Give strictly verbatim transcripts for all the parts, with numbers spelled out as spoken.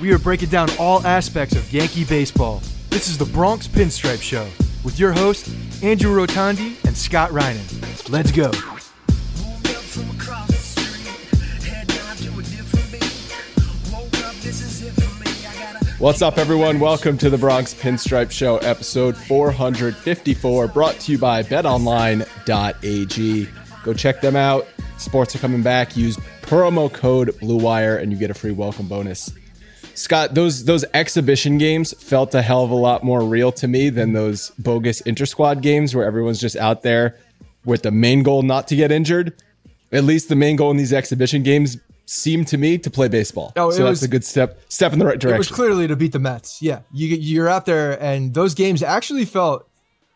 we are breaking down all aspects of Yankee baseball. This is the Bronx Pinstripe Show with your hosts, Andrew Rotondi and Scott Reinen. Let's go. What's up, everyone? Welcome to the Bronx Pinstripe Show, episode four fifty-four, brought to you by bet online dot a g. Go check them out. Sports are coming back. Use promo code BlueWire and you get a free welcome bonus. Scott, those those exhibition games felt a hell of a lot more real to me than those bogus inter-squad games where everyone's just out there with the main goal not to get injured. At least the main goal in these exhibition games seemed to me to play baseball. Oh, so that's was, a good step step in the right direction. It was clearly to beat the Mets. Yeah, you, you're out there, and those games actually felt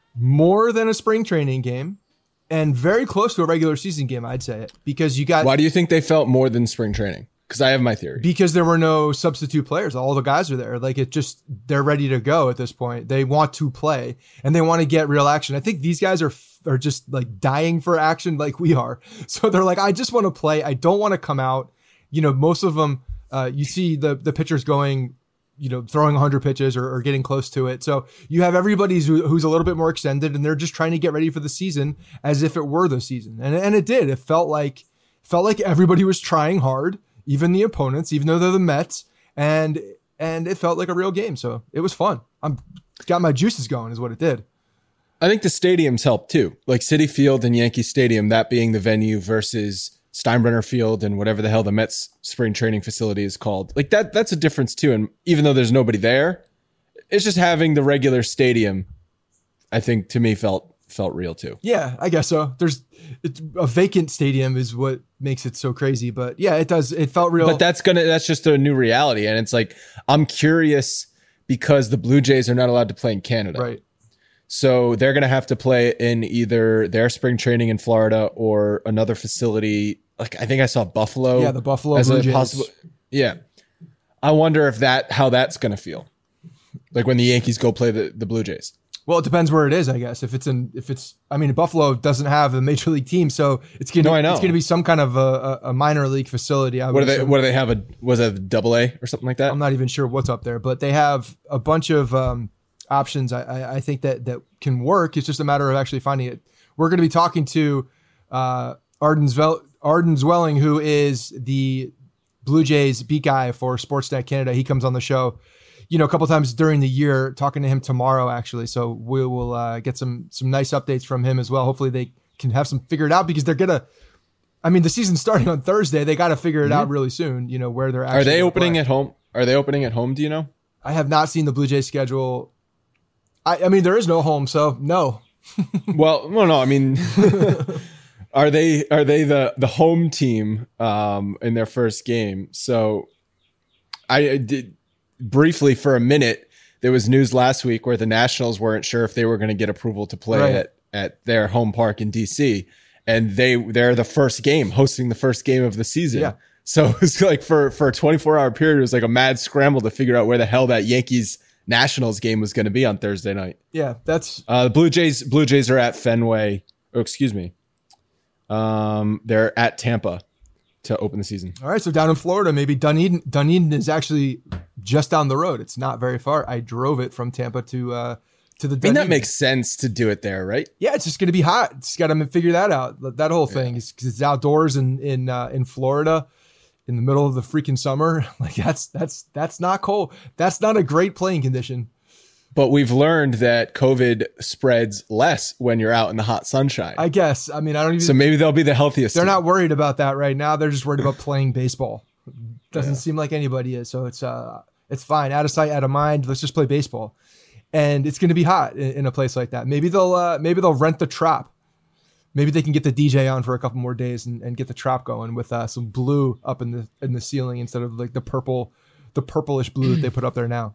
more than a spring training game and very close to a regular season game, I'd say, because you got... Why do you think they felt more than spring training? Because I have my theory. Because there were no substitute players. All the guys are there. Like, it just, they're ready to go at this point. They want to play, and they want to get real action. I think these guys are are just, like, dying for action like we are. So they're like, I just want to play. I don't want to come out. You know, most of them, uh, you see the the pitchers going, you know, throwing one hundred pitches or, or getting close to it. So you have everybody who, who's a little bit more extended, and they're just trying to get ready for the season as if it were the season. And and it did. It felt like felt like everybody was trying hard, even the opponents, even though they're the Mets, and and it felt like a real game. So it was fun. I'm got my juices going, is what it did. I think the stadiums helped too, like Citi Field and Yankee Stadium, that being the venue versus Steinbrenner Field and whatever the hell the Mets spring training facility is called. Like that, that's a difference too. And even though there's nobody there, it's just having the regular stadium, I think to me felt, felt real too. Yeah, I guess so. There's it's, a vacant stadium is what makes it so crazy, but yeah, it does. It felt real. But that's going to, that's just a new reality. And it's like, I'm curious because the Blue Jays are not allowed to play in Canada. Right. So they're going to have to play in either their spring training in Florida or another facility. Like I think I saw Buffalo. Yeah, the Buffalo as Blue a Jays. possible. Yeah, I wonder if that how that's going to feel, like when the Yankees go play the, the Blue Jays. Well, it depends where it is, I guess. If it's in, if it's, I mean, Buffalo doesn't have a major league team, so it's gonna, no, I know. it's gonna be some kind of a, a minor league facility. I what do they? What do they have? A was it a double A or something like that? I'm not even sure what's up there, but they have a bunch of um, options. I, I, I think that that can work. It's just a matter of actually finding it. We're going to be talking to uh, Arden Zvel- Arden Zwelling, who is the Blue Jays beat guy for Sportsnet Canada. He comes on the show, you know, a couple times during the year. Talking to him tomorrow, actually. So we will uh, get some some nice updates from him as well. Hopefully, they can have some figured out because they're gonna. I mean, the season's starting on Thursday. They got to figure it mm-hmm. out really soon. You know where they're actually. Are they opening play. at home? Are they opening at home? Do you know? I have not seen the Blue Jays schedule. I, I mean, there is no home, so no. well, well, no. I mean. Are they are they the, the home team um, in their first game? So I did briefly for a minute. There was news last week where the Nationals weren't sure if they were going to get approval to play right. at, at their home park in D C, and they they're the first game hosting the first game of the season. Yeah. So it's like for for a twenty-four hour period, it was like a mad scramble to figure out where the hell that Yankees Nationals game was going to be on Thursday night. Yeah, that's uh, the Blue Jays. Blue Jays are at Fenway. Oh, excuse me. Um, they're at Tampa to open the season. All right, so down in Florida, maybe Dunedin. Dunedin is actually just down the road. It's not very far. I drove it from Tampa to uh to the. Dunedin. I mean, that makes sense to do it there, right? Yeah, it's just going to be hot. It's got to figure that out. That whole thing is because it's outdoors in in uh, in Florida, in the middle of the freaking summer. Like that's that's that's not cold. That's not a great playing condition. But we've learned that COVID spreads less when you're out in the hot sunshine. I guess. I mean, I don't even. So maybe they'll be the healthiest. They're team. not worried about that right now. They're just worried about playing baseball. Doesn't yeah. seem like anybody is. So it's uh, it's fine. Out of sight, out of mind. Let's just play baseball. And it's going to be hot in, in a place like that. Maybe they'll uh, maybe they'll rent the Trop. Maybe they can get the D J on for a couple more days and, and get the Trop going with uh, some blue up in the in the ceiling instead of like the purple, the purplish blue that they put up there now.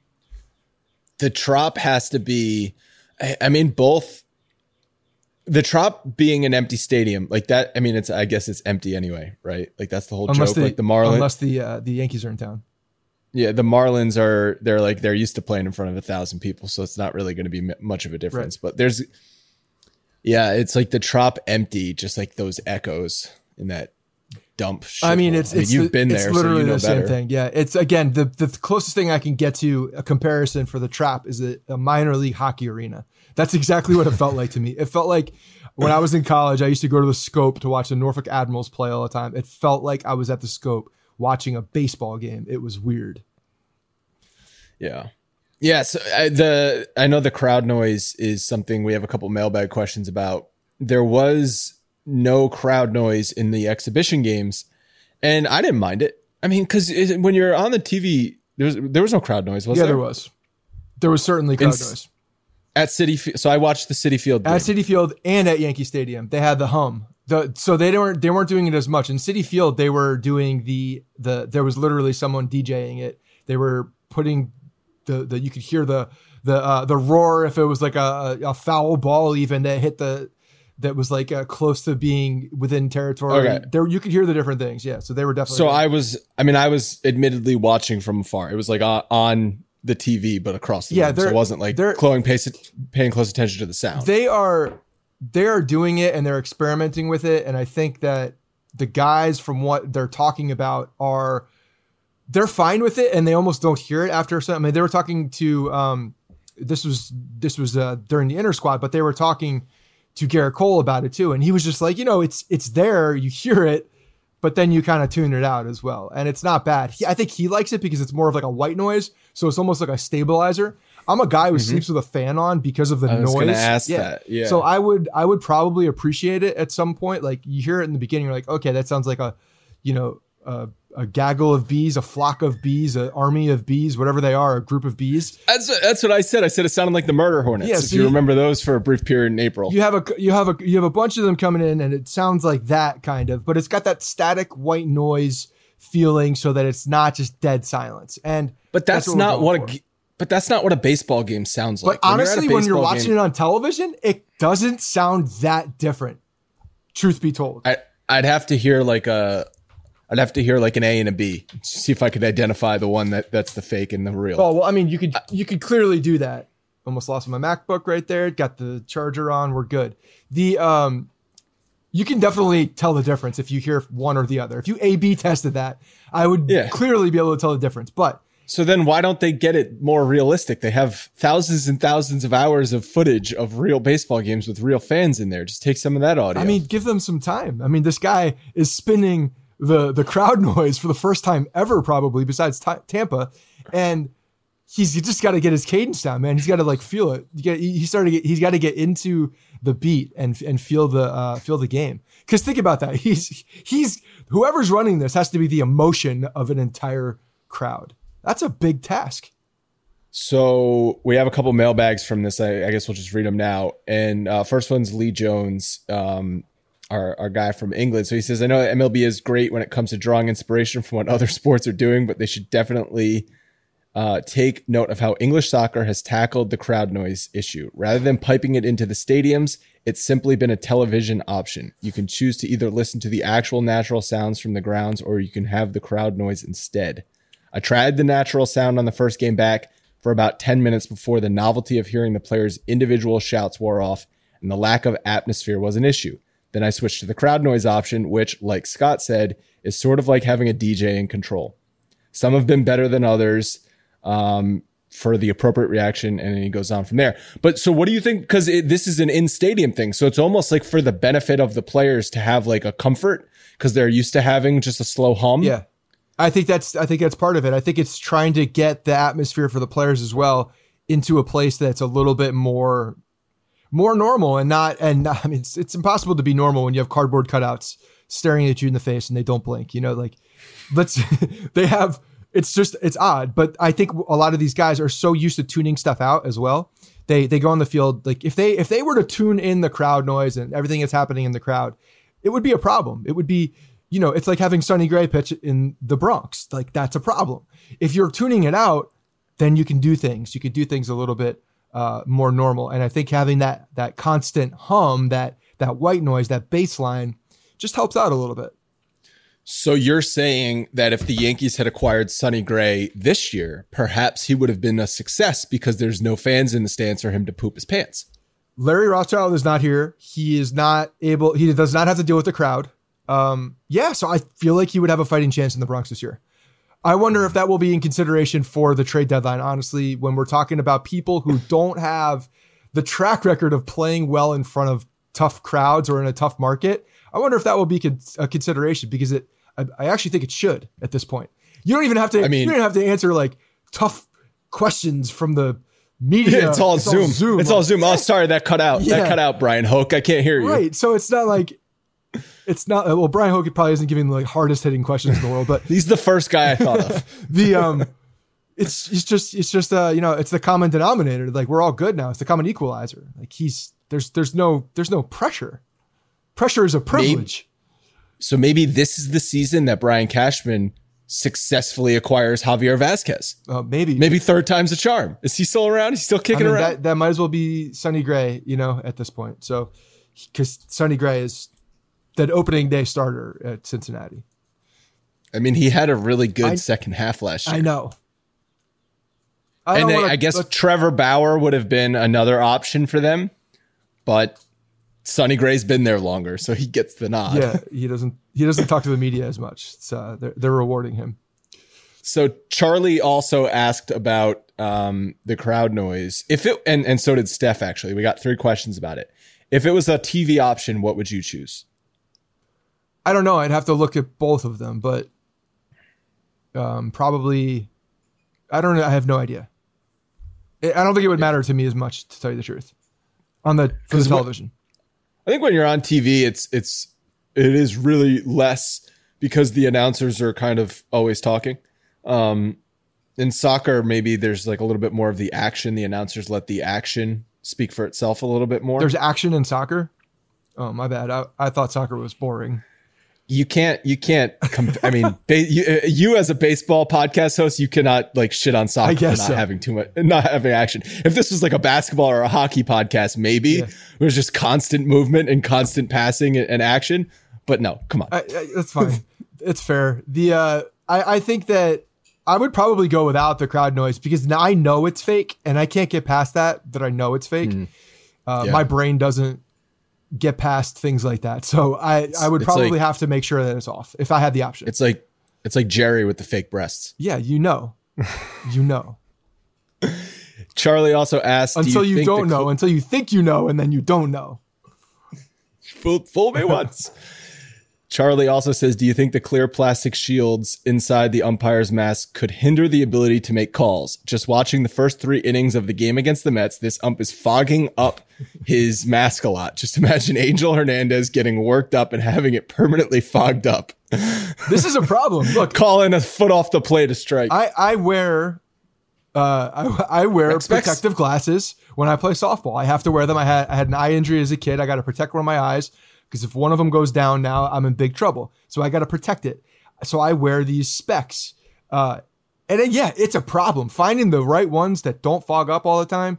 The Trop has to be, I mean, both the Trop being an empty stadium like that. I mean, it's, I guess it's empty anyway, right? Like that's the whole unless joke. The, like the Marlins, unless the, uh, the Yankees are in town. Yeah. The Marlins are, they're like, they're used to playing in front of a thousand people. So it's not really going to be m- much of a difference, right. But there's, yeah, it's like the Trop empty, just like those echoes in that dump shit. I mean, it's, I mean, it's you've the, been it's there, literally so you know the same better. thing. Yeah. It's again, the, the closest thing I can get to a comparison for the Trop is a, a minor league hockey arena. That's exactly what it felt like to me. It felt like when I was in college, I used to go to the Scope to watch the Norfolk Admirals play all the time. It felt like I was at the Scope watching a baseball game. It was weird. Yeah. Yes. I, the, I know the crowd noise is something we have a couple mailbag questions about. There was no crowd noise in the exhibition games, and I didn't mind it. I mean, because when you're on the T V, there was, there was no crowd noise, was yeah, there? there was. There was certainly crowd In, noise. At Citi Field. So I watched the Citi Field game. At Citi Field and at Yankee Stadium. They had the hum. The, so they weren't they weren't doing it as much. In Citi Field, they were doing the the there was literally someone DJing it. They were putting the the you could hear the the uh, the roar if it was like a, a foul ball even that hit the that was like uh, close to being within territory. Okay. There you could hear the different things. Yeah, so they were definitely. So there. I was, I mean, I was admittedly watching from afar. It was like on, on the T V, but across the Yeah, room. So it wasn't like they're- paying, paying close attention to the sound. They are they are doing it and they're experimenting with it, and I think that the guys from what they're talking about are they're fine with it and they almost don't hear it after some. I mean, they were talking to um this was this was uh, during the inter squad, but they were talking to Garrett Cole about it too, and he was just like, you know, it's it's there, you hear it, but then you kind of tune it out as well, and it's not bad. He, I think he likes it because it's more of like a white noise, so it's almost like a stabilizer. I'm a guy who mm-hmm. sleeps with a fan on because of the I was noise. gonna ask yeah. that. Yeah. So I would I would probably appreciate it at some point. Like you hear it in the beginning, you're like, okay, that sounds like a, you know, a, a gaggle of bees, a flock of bees, an army of bees, whatever they are, a group of bees. That's that's what I said. I said it sounded like the murder hornets. Yeah, if so you you- remember those for a brief period in April. You have a you have a you have a bunch of them coming in, and it sounds like that kind of, but it's got that static white noise feeling, so that it's not just dead silence. And but that's, what we're not going what for. a g- but that's not what a baseball game sounds But like. When you're at a honestly, when you're baseball watching game- it on television, it doesn't sound that different. Truth be told, I I'd have to hear like a I'd have to hear like an A and a B to see if I could identify the one that, that's the fake and the real. oh well, I mean, you could you could clearly do that. Almost lost my MacBook right there. Got the charger on. We're good. The um, you can definitely tell the difference if you hear one or the other. If you A B tested that, I would Yeah. clearly be able to tell the difference. But So then why don't they get it more realistic? They have thousands and thousands of hours of footage of real baseball games with real fans in there. Just take some of that audio. I mean, give them some time. I mean, this guy is spinning the the crowd noise for the first time ever, probably besides t- Tampa, and he's just got to get his cadence down, man. He's got to like feel it. You get, he started. Get, he's got to get into the beat and and feel the uh, feel the game. Because think about that. He's he's whoever's running this has to be the emotion of an entire crowd. That's a big task. So we have a couple mailbags from this. I, I guess we'll just read them now. And uh, first one's Lee Jones, um, our, our guy from England. So he says, I know M L B is great when it comes to drawing inspiration from what other sports are doing, but they should definitely uh, take note of how English soccer has tackled the crowd noise issue. Rather than piping it into the stadiums, it's simply been a television option. You can choose to either listen to the actual natural sounds from the grounds, or you can have the crowd noise instead. I tried the natural sound on the first game back for about ten minutes before the novelty of hearing the players' individual shouts wore off and the lack of atmosphere was an issue. Then I switched to the crowd noise option, which, like Scott said, is sort of like having a D J in control. Some have been better than others um, for the appropriate reaction, and then he goes on from there. But so what do you think? Because this is an in-stadium thing, so it's almost like for the benefit of the players to have like a comfort because they're used to having just a slow hum. Yeah. I think that's I think that's part of it. I think it's trying to get the atmosphere for the players as well into a place that's a little bit more more normal and not and not, I mean it's, it's impossible to be normal when you have cardboard cutouts staring at you in the face and they don't blink. You know, like let's they have it's just it's odd, but I think a lot of these guys are so used to tuning stuff out as well. They they go on the field like if they if they were to tune in the crowd noise and everything that's happening in the crowd, it would be a problem. It would be You know, it's like having Sonny Gray pitch in the Bronx. Like that's a problem. If you're tuning it out, then you can do things. You can do things a little bit uh, more normal. And I think having that that constant hum, that that white noise, that bass line, just helps out a little bit. So you're saying that if the Yankees had acquired Sonny Gray this year, perhaps he would have been a success because there's no fans in the stands for him to poop his pants. Larry Rothschild is not here. He is not able. He does not have to deal with the crowd. Um, yeah, so I feel like he would have a fighting chance in the Bronx this year. I wonder if that will be in consideration for the trade deadline. Honestly, when we're talking about people who don't have the track record of playing well in front of tough crowds or in a tough market, I wonder if that will be a consideration, because it, I, I actually think it should at this point. You don't even have to, I mean, you don't have to answer like tough questions from the media. Yeah, it's all it's Zoom. All Zoom. It's all Zoom. Oh, sorry, that cut out. Yeah. That cut out, Brian Hoke. I can't hear you. Right. So it's not like, it's not, well, Brian Hoke probably isn't giving the like hardest hitting questions in the world, but he's the first guy I thought of. the, um, it's, it's just, it's just, uh, you know, it's the common denominator. Like, we're all good now. It's the common equalizer. Like, he's, there's, there's no, there's no pressure. Pressure is a privilege. Maybe, so maybe this is the season that Brian Cashman successfully acquires Javier Vazquez. Uh, maybe, maybe third time's a charm. Is he still around? He's still kicking I mean, around. That, that might as well be Sonny Gray, you know, at this point. So, because Sonny Gray is that opening day starter at Cincinnati. I mean, he had a really good I, second half last year. I know. I and wanna, I guess but, Trevor Bauer would have been another option for them, but Sonny Gray's been there longer, so he gets the nod. Yeah, he doesn't. He doesn't talk to the media as much. So they're they're rewarding him. So Charlie also asked about um, the crowd noise. If it and and so did Steph. Actually, we got three questions about it. If it was a T V option, what would you choose? I don't know. I'd have to look at both of them, but um, probably. I don't know. I have no idea. I don't think it would matter to me as much, to tell you the truth, on the for the television. I think when you're on T V, it's it's it is really less because the announcers are kind of always talking. Um, in soccer, maybe there's like a little bit more of the action. The announcers let the action speak for itself a little bit more. There's action in soccer. Oh, my bad. I, I thought soccer was boring. You can't, you can't, comp- I mean, ba- you, you as a baseball podcast host, you cannot like shit on soccer for not so. having too much, not having action. If this was like a basketball or a hockey podcast, maybe yeah. it was just constant movement and constant passing and, and action. But no, come on. I, I, that's fine. It's fair. The, uh, I, I think that I would probably go without the crowd noise, because now I know it's fake and I can't get past that, that I know it's fake. Mm. Uh, yeah. My brain doesn't get past things like that. So I, I would probably like, have to make sure that it's off if I had the option. It's like, it's like Jerry with the fake breasts. Yeah. You know, you know, Charlie also asked, until do you, you think don't know, cl- until you think, you know, and then you don't know. Fool, fool me once. Charlie also says, do you think the clear plastic shields inside the umpire's mask could hinder the ability to make calls? Just watching the first three innings of the game against the Mets, this ump is fogging up his mask a lot. Just imagine Angel Hernandez getting worked up and having it permanently fogged up. This is a problem. Look, calling a foot off the plate a strike. I, I wear, uh, I, I wear Expects- protective glasses when I play softball. I have to wear them. I had, I had an eye injury as a kid. I got to protect one of my eyes, because if one of them goes down now, I'm in big trouble. So I got to protect it. So I wear these specs. Uh, and then, yeah, it's a problem. Finding the right ones that don't fog up all the time,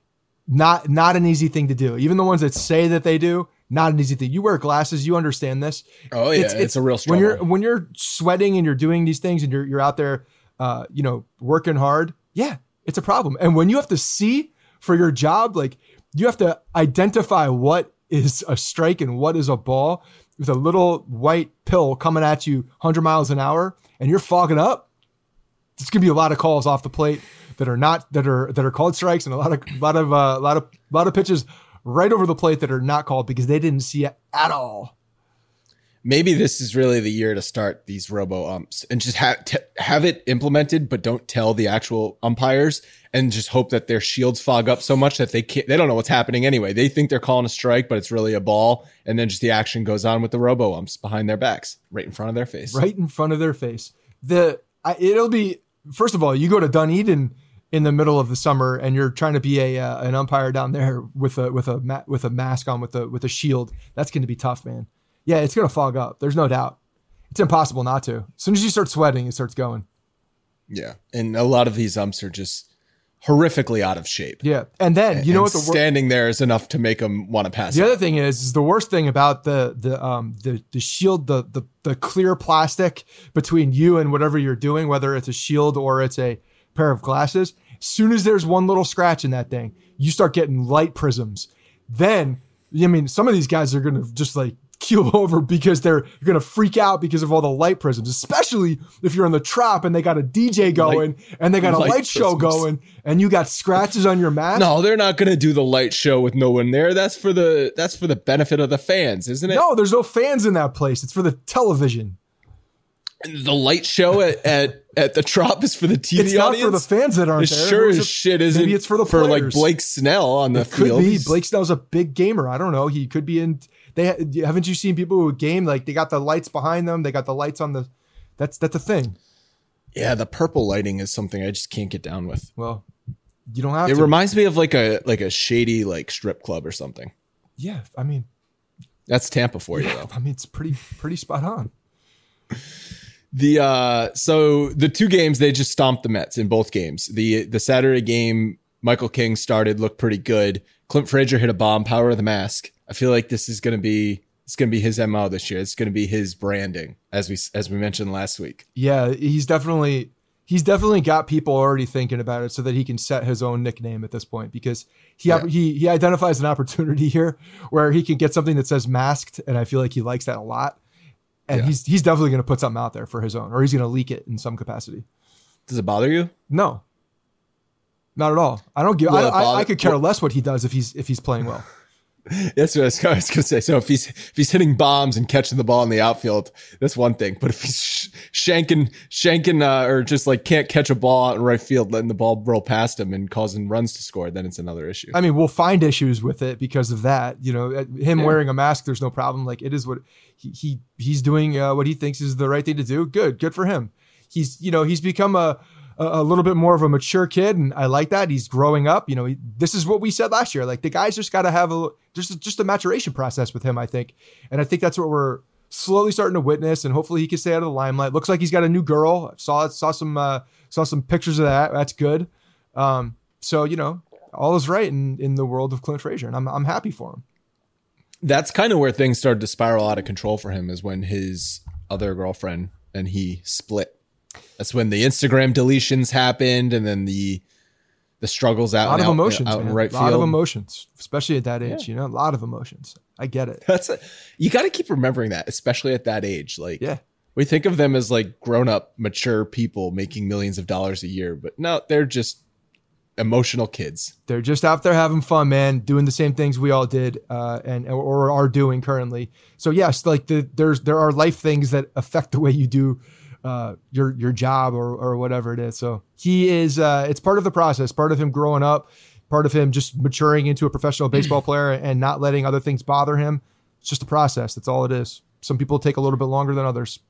not not an easy thing to do. Even the ones that say that they do, not an easy thing. You wear glasses, you understand this. Oh yeah, it's, it's, it's a real struggle. When you're when you're sweating and you're doing these things and you're you're out there, uh, you know, working hard. Yeah, it's a problem. And when you have to see for your job, like you have to identify what is a strike and what is a ball with a little white pill coming at you one hundred miles an hour, and you're fogging up. There's gonna be a lot of calls off the plate that are not that are that are called strikes, and a lot of lot of uh, lot of lot of pitches right over the plate that are not called because they didn't see it at all. Maybe this is really the year to start these robo umps and just have t- have it implemented, but don't tell the actual umpires, and just hope that their shields fog up so much that they can't, they don't know what's happening anyway. They think they're calling a strike, but it's really a ball. And then just the action goes on with the robo umps behind their backs, right in front of their face, right in front of their face. The, I, it'll be, first of all, you go to Dunedin in the middle of the summer and you're trying to be a, uh, an umpire down there with a, with a, ma- with a mask on, with a, with a shield. That's going to be tough, man. Yeah, it's going to fog up. There's no doubt. It's impossible not to. As soon as you start sweating, it starts going. Yeah. And a lot of these umps are just horrifically out of shape. Yeah. And then, you and know what? The wor- standing there is enough to make them want to pass The out. other thing is, is the worst thing about the the um the, the shield, the, the the clear plastic between you and whatever you're doing, whether it's a shield or it's a pair of glasses, as soon as there's one little scratch in that thing, you start getting light prisms. Then, I mean, some of these guys are going to just like keel over because they're going to freak out because of all the light prisms, especially if you're in the Trop and they got a D J going light, and they got a light, light show going and you got scratches on your mask. No, they're not going to do the light show with no one there. That's for the that's for the benefit of the fans, isn't it? No, there's no fans in that place. It's for the television. The light show at, at, at the Trop is for the T V it's audience. It's not for the fans that aren't it there. Sure as shit isn't. Maybe it's for the for players. like Blake Snell on the it field. Could be. Blake Snell's a big gamer. I don't know. He could be in. They haven't you seen people who game like they got the lights behind them. They got the lights on the. That's that's a thing. Yeah, the purple lighting is something I just can't get down with. Well, you don't have. It to. reminds me of like a like a shady like strip club or something. Yeah, I mean, that's Tampa for yeah, you though. I mean, it's pretty pretty spot on. The uh so the two games they just stomped the Mets in both games. The the Saturday game, Michael King started, looked pretty good. Clint Frazier hit a bomb, power of the mask. I feel like this is gonna be it's gonna be his M O this year. It's gonna be his branding, as we as we mentioned last week. Yeah, he's definitely he's definitely got people already thinking about it so that he can set his own nickname at this point because he yeah. he he identifies an opportunity here where he can get something that says masked, and I feel like he likes that a lot. And yeah. he's he's definitely going to put something out there for his own, or he's going to leak it in some capacity. Does it bother you? No, not at all. I don't give. I, I, I could care well, less what he does if he's if he's playing well. That's what I was going to say. So if he's if he's hitting bombs and catching the ball in the outfield, that's one thing. But if he's sh- shanking shanking uh, or just like can't catch a ball out in right field, letting the ball roll past him and causing runs to score, then it's another issue. I mean, we'll find issues with it because of that. You know, him yeah. wearing a mask, there's no problem. Like it is what he, he he's doing uh, what he thinks is the right thing to do. Good, good for him. He's you know he's become a. a little bit more of a mature kid. And I like that. He's growing up. You know, he, this is what we said last year. Like the guy's just got to have a, just, just a maturation process with him, I think. And I think that's what we're slowly starting to witness. And hopefully he can stay out of the limelight. Looks like he's got a new girl. Saw, saw some, uh, saw some pictures of that. That's good. Um, so, you know, all is right in, in the world of Clint Frazier. And I'm, I'm happy for him. That's kind of where things started to spiral out of control for him is when his other girlfriend and he split. That's when the Instagram deletions happened, and then the the struggles out. A lot and of out, emotions, out man. in right a lot field. of emotions, especially at that age. Yeah. You know, a lot of emotions. I get it. That's a, you got to keep remembering that, especially at that age. Like, yeah, we think of them as like grown up, mature people making millions of dollars a year, but no, they're just emotional kids. They're just out there having fun, man, doing the same things we all did, uh, and or are doing currently. So yes, like the, there's there are life things that affect the way you do. Uh, your your job or or whatever it is. So he is. Uh, it's part of the process. Part of him growing up. Part of him just maturing into a professional baseball player and not letting other things bother him. It's just a process. That's all it is. Some people take a little bit longer than others.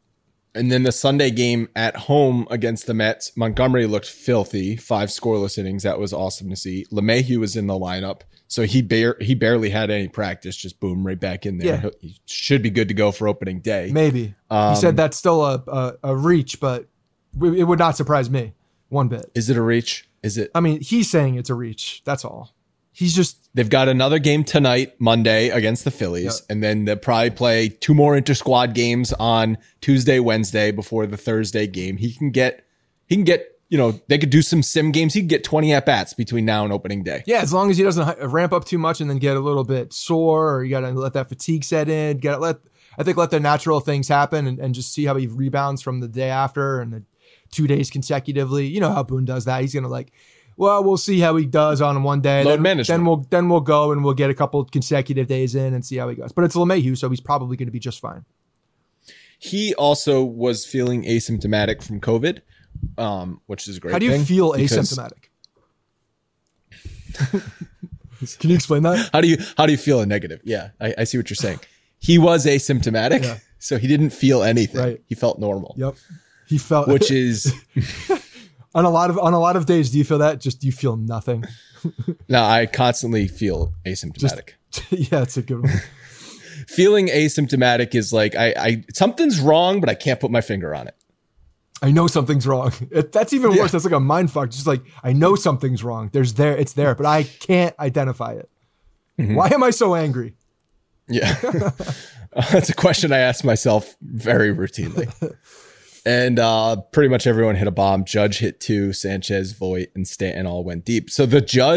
And then the Sunday game at home against the Mets, Montgomery looked filthy. Five scoreless innings. That was awesome to see. LeMahieu was in the lineup, so he bar- he barely had any practice. Just boom, right back in there. Yeah. He should be good to go for opening day. Maybe. Um, he said that's still a, a, a reach, but it would not surprise me one bit. Is it a reach? Is it? I mean, he's saying it's a reach. That's all. He's just. They've got another game tonight, Monday, against the Phillies. Yep. And then they'll probably play two more inter-squad games on Tuesday, Wednesday before the Thursday game. He can get, he can get, you know, they could do some sim games. He can get twenty at-bats between now and opening day. Yeah, as long as he doesn't ramp up too much and then get a little bit sore, or you got to let that fatigue set in. Got to let, I think, let the natural things happen and, and just see how he rebounds from the day after and the two days consecutively. You know how Boone does that. He's going to like, well, we'll see how he does on one day. Load then, management. Then we'll then we'll go and we'll get a couple consecutive days in and see how he goes. But it's LeMahieu, so he's probably going to be just fine. He also was feeling asymptomatic from COVID, um, which is a great. How do you thing feel because... asymptomatic? Can you explain that? How do you how do you feel a negative? Yeah, I, I see what you're saying. He was asymptomatic, yeah. So he didn't feel anything. Right. He felt normal. Yep. He felt, which is. On a lot of on a lot of days, do you feel that? Just do you feel nothing? No, I constantly feel asymptomatic. Just, yeah, it's a good one. Feeling asymptomatic is like I, I something's wrong, but I can't put my finger on it. I know something's wrong. It, that's even worse. Yeah. That's like a mind fuck. Just like I know something's wrong. There's there, it's there, but I can't identify it. Mm-hmm. Why am I so angry? Yeah, that's a question I ask myself very routinely. And uh, pretty much everyone hit a bomb. Judge hit two. Sanchez, Voit, and Stanton all went deep. So the Judge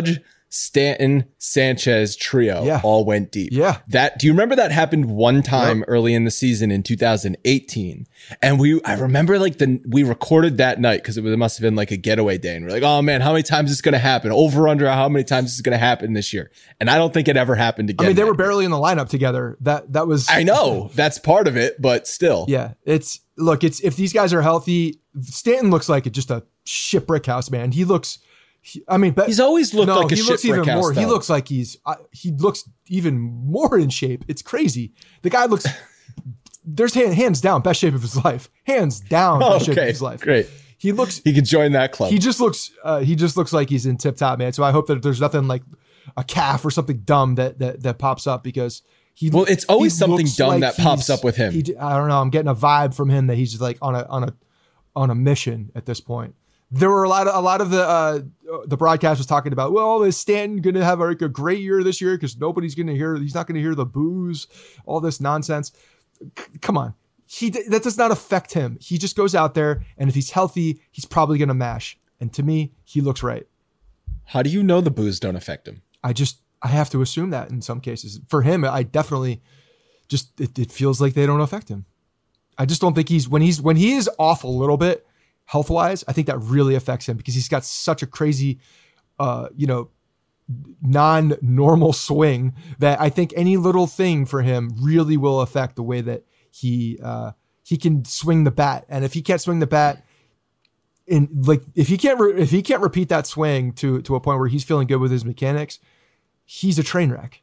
Stanton, Sanchez trio yeah. all went deep. Yeah. That, do you remember that happened one time yep. early in the season in two thousand eighteen? And we, I remember like the, we recorded that night because it, was, it must have been like a getaway day. And we're like, oh man, how many times is this going to happen? Over under how many times is this going to happen this year? And I don't think it ever happened again. I mean, they were barely in the lineup together. That, that was, I know that's part of it, but still. Yeah. It's, look, it's, if these guys are healthy, Stanton looks like just a shipwreck house, man. He looks, He, I mean, but he's always looked no, like a he looks even house, more. though. He looks like he's uh, he looks even more in shape. It's crazy. The guy looks. There's hand, hands down best shape of his life. Hands down best oh, okay. shape of his life. Great. He looks. He could join that club. He just looks. Uh, he just looks like he's in tip top, man. So I hope that there's nothing like a calf or something dumb that that that pops up because he. Well, it's always he something dumb like that pops up with him. He, I don't know. I'm getting a vibe from him that he's just like on a on a on a mission at this point. There were a lot of a lot of the uh, the broadcast was talking about, well, is Stanton going to have like a great year this year because nobody's going to hear, he's not going to hear the boos, all this nonsense. C- come on, he that does not affect him. He just goes out there, and if he's healthy, he's probably going to mash. And to me, he looks right. How do you know the boos don't affect him? I just I have to assume that in some cases. For him, I definitely just it, it feels like they don't affect him. I just don't think he's when he's when he is off a little bit. Health-wise, I think that really affects him because he's got such a crazy, uh, you know, non-normal swing that I think any little thing for him really will affect the way that he uh, he can swing the bat. And if he can't swing the bat, in like if he can't re- if he can't repeat that swing to to a point where he's feeling good with his mechanics, he's a train wreck.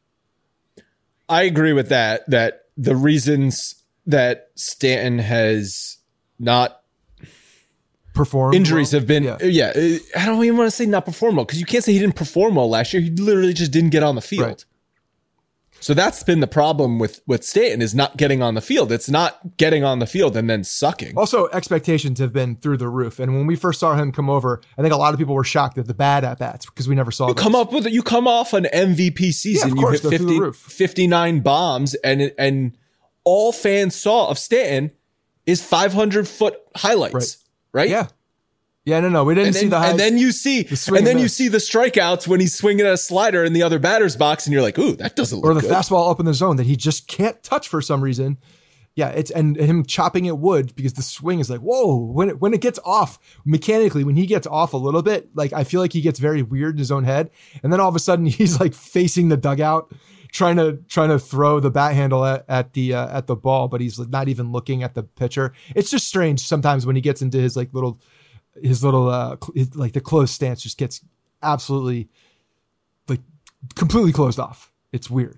I agree with that. That the reasons that Stanton has not perform injuries well. have been yeah. yeah I don't even want to say not perform well because you can't say he didn't perform well last year. He literally just didn't get on the field. Right. So that's been the problem with with Stanton is not getting on the field. It's not getting on the field and then sucking. Also, expectations have been through the roof. And when we first saw him come over, I think a lot of people were shocked at the bad at bats because we never saw you this. come up with you come off an M V P season. Yeah, of you course, hit they're through the fifty, roof. fifty-nine bombs and and all fans saw of Stanton is five hundred foot highlights. Right. right? Yeah. Yeah, no, no, we didn't and see then, the highs. And then you see, the and then and you miss. see the strikeouts when he's swinging at a slider in the other batter's box, and you're like, "Ooh, that doesn't look or the good." fastball up in the zone that he just can't touch for some reason. Yeah, it's and him chopping at wood because the swing is like, whoa. When it, when it gets off mechanically, when he gets off a little bit, like I feel like he gets very weird in his own head, and then all of a sudden he's like facing the dugout, trying to trying to throw the bat handle at, at the uh, at the ball, but he's not even looking at the pitcher. It's just strange sometimes when he gets into his like little. His little, uh, his, like the closed stance just gets absolutely, like, completely closed off. It's weird.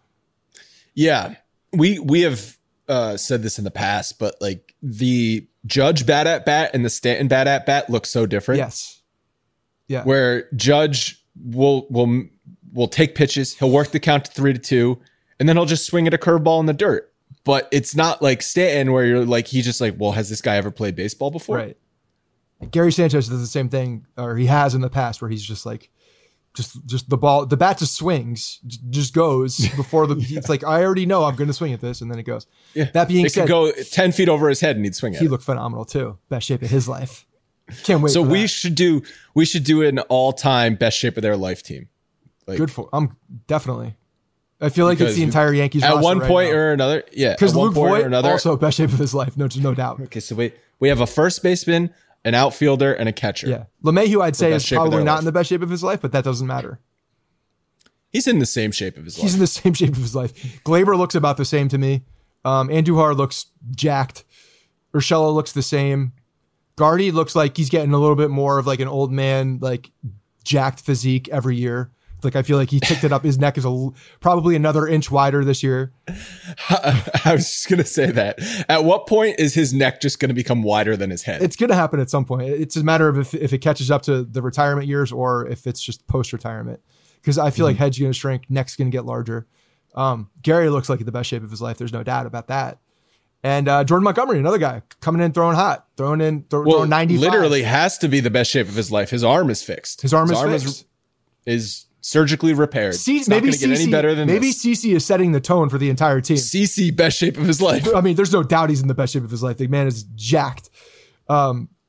Yeah, we we have uh, said this in the past, but like the Judge bat at bat and the Stanton bat at bat look so different. Yes. Yeah. Where Judge will will will take pitches, he'll work the count to three to two, and then he'll just swing at a curveball in the dirt. But it's not like Stanton where you're like he's just like, well, has this guy ever played baseball before? Right. Gary Sanchez does the same thing, or he has in the past, where he's just like, just just the ball, the bat just swings, just goes before the. It's like I already know I'm going to swing at this, and then it goes. Yeah. That being it said, could go ten feet over his head and he'd swing at he it. looked phenomenal too. Best shape of his life. Can't wait. So for we that. should do we should do an all time best shape of their life team. Like, Good for. I'm definitely. I feel like it's the Because entire Yankees at roster one right point now. or another. Yeah, Because at one Luke point or Voigt another. also best shape of his life, no, no doubt. Okay, so we we have a first baseman, an outfielder, and a catcher. Yeah, LeMahieu I'd say best is shape of probably their not life. in the best shape of his life, but that doesn't matter. He's in the same shape of his He's life. in the same shape of his life. Glaber looks about the same to me. Um, Andujar looks jacked. Urshela looks the same. Gardy looks like he's getting a little bit more of like an old man, like jacked physique every year. Like I feel like he ticked it up. His neck is a, probably another inch wider this year. I was just gonna say that. At what point is his neck just gonna become wider than his head? It's going to happen at some point. It's a matter of if, if it catches up to the retirement years or if it's just post-retirement. Because I feel Mm-hmm. like head's going to shrink, neck's going to get larger. Um, Gary looks like the best shape of his life. There's no doubt about that. And uh, Jordan Montgomery, another guy coming in throwing hot, throwing in, throw, well, throwing ninety-five. literally has to be the best shape of his life. His arm is fixed. His arm is fixed. Is, is surgically repaired. C- it's not maybe going to get any better than maybe this. CeCe is setting the tone for the entire team. CeCe, best shape of his life. I mean, there's no doubt he's in the best shape of his life. The man is jacked. Um,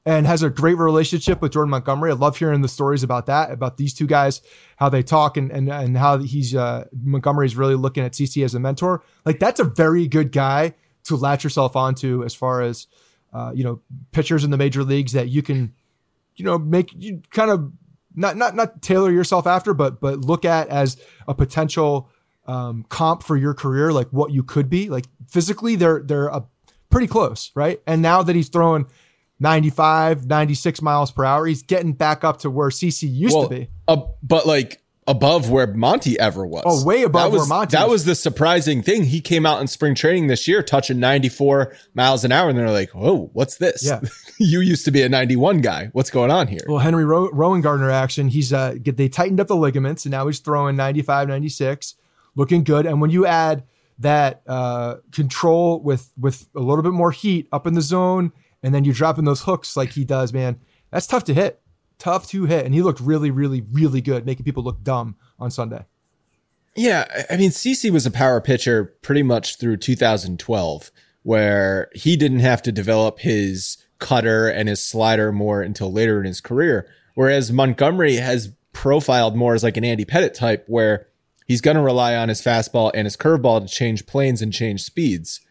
and has a great relationship with Jordan Montgomery. I love hearing the stories about that, about these two guys, how they talk and and, and how he's uh, Montgomery's really looking at C C as a mentor. Like that's a very good guy to latch yourself onto as far as, uh, you know, pitchers in the major leagues that you can, you know, make you kind of not, not, not tailor yourself after, but, but look at as a potential um, comp for your career, like what you could be. Like physically they're, they're a, pretty close. Right. And now that he's throwing ninety-five, ninety-six miles per hour, he's getting back up to where C C used well, to be. Uh, but like, above where Monty ever was. Oh, way above that was, where Monty That was. was the surprising thing. He came out in spring training this year touching ninety-four miles an hour, and they're like, whoa, what's this? Yeah. You used to be a ninety-one guy. What's going on here? Well, Henry Row- Rowan Gardner action, he's uh, they tightened up the ligaments, and now he's throwing ninety-five, ninety-six, looking good. And when you add that uh, control with, with a little bit more heat up in the zone, and then you're dropping those hooks like he does, man, that's tough to hit. Tough to hit. And he looked really, really, really good, making people look dumb on Sunday. Yeah, I mean, C C was a power pitcher pretty much through two thousand twelve, where he didn't have to develop his cutter and his slider more until later in his career. Whereas Montgomery has profiled more as like an Andy Pettitte type, where he's going to rely on his fastball and his curveball to change planes and change speeds.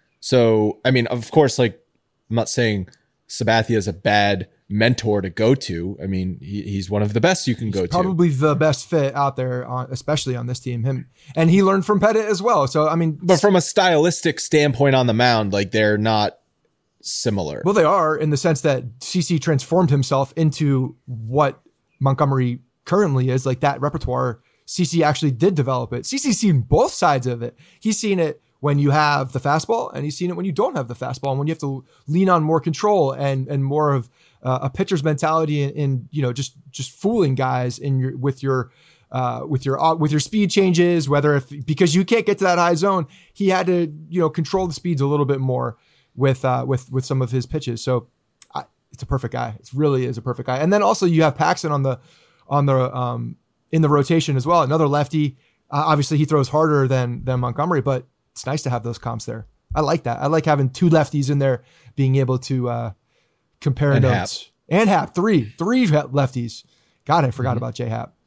So, I mean, of course, like, I'm not saying Sabathia is a bad mentor to go to. I mean, he, he's one of the best you can go he's to. Probably the best fit out there, on, especially on this team. Him and he learned from Pettitte as well. So I mean, but from a stylistic standpoint on the mound, like they're not similar. Well, they are in the sense that C C transformed himself into what Montgomery currently is. Like that repertoire, C C actually did develop it. C C's seen both sides of it. He's seen it when you have the fastball, and he's seen it when you don't have the fastball, and when you have to lean on more control and and more of uh, a pitcher's mentality in, in you know just just fooling guys in your with your uh, with your uh, with your speed changes. Whether if because you can't get to that high zone, he had to you know control the speeds a little bit more with uh, with with some of his pitches. So I, it's a perfect guy. It really is a perfect guy. And then also you have Paxton on the on the um, in the rotation as well. Another lefty. Uh, obviously, he throws harder than than Montgomery, but it's nice to have those comps there. I like that. I like having two lefties in there, being able to uh, compare and notes. Hap. And Hap, three, three lefties. God, I forgot mm-hmm. about J Hap.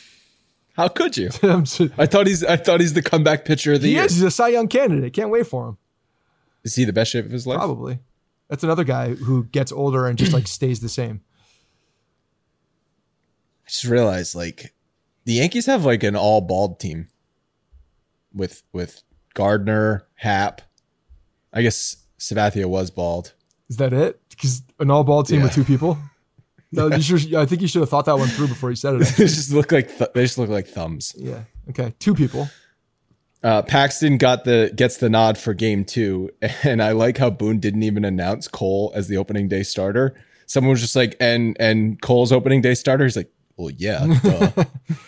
How could you? I thought he's. I thought he's the comeback pitcher of the he year. He is. He's a Cy Young candidate. Can't wait for him. Is he the best shape of his life? Probably. That's another guy who gets older and just like stays the same. I just realized, like, the Yankees have like an all bald team with with. Gardner, Hap. I guess Sabathia was bald. Is that it? Because an all bald team yeah. with two people? No, yeah. you sure, I think you should have thought that one through before you said it. they just look like th- they just look like thumbs. Yeah. Okay. Two people. Uh, Paxton got the gets the nod for game two, and I like how Boone didn't even announce Cole as the opening day starter. Someone was just like, and and Cole's opening day starter. He's like, well, yeah. Duh.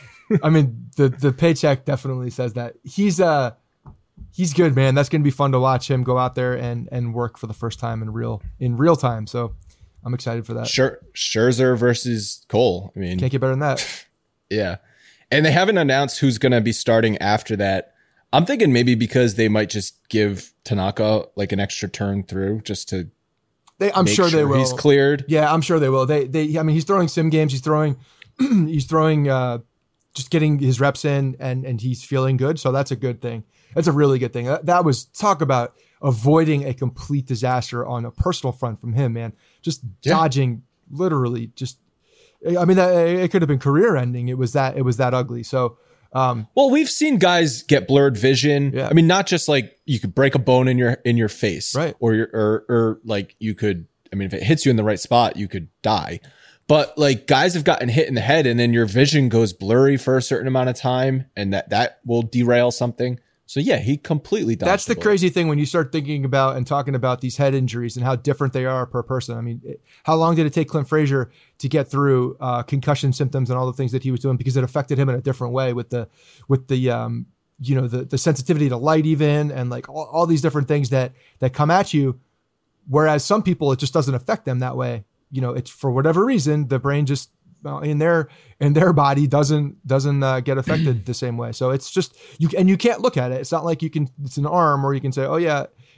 I mean, the the paycheck definitely says that. He's uh He's good, man. That's going to be fun to watch him go out there and and work for the first time in real in real time. So I'm excited for that. Scher- Scherzer versus Cole. I mean, can't get better than that. Yeah, and they haven't announced who's going to be starting after that. I'm thinking maybe because they might just give Tanaka like an extra turn through just to. They, I'm make sure, sure they will. He's cleared. Yeah, I'm sure they will. They they. I mean, he's throwing sim games. He's throwing. he's throwing. Uh, just getting his reps in, and and he's feeling good. So that's a good thing. That's a really good thing. That, that was talk about avoiding a complete disaster on a personal front from him, man. Just yeah. dodging, literally. Just, I mean, that, it could have been career ending. It was that. It was that ugly. So, um, well, we've seen guys get blurred vision. Yeah. I mean, not just like you could break a bone in your in your face, right? Or your or or like you could. I mean, if it hits you in the right spot, you could die. But like guys have gotten hit in the head, and then your vision goes blurry for a certain amount of time, and that that will derail something. So yeah, he completely dodged. That's the, the crazy thing when you start thinking about and talking about these head injuries and how different they are per person. I mean, it, how long did it take Clint Frazier to get through uh, concussion symptoms and all the things that he was doing because it affected him in a different way with the with the um, you know the the sensitivity to light even and like all, all these different things that that come at you. Whereas some people it just doesn't affect them that way. You know, it's for whatever reason the brain just uh, in their in their body doesn't doesn't uh, get affected the same way. So it's just you and you can't look at it. It's not like you can. It's an arm, or you can say, oh yeah,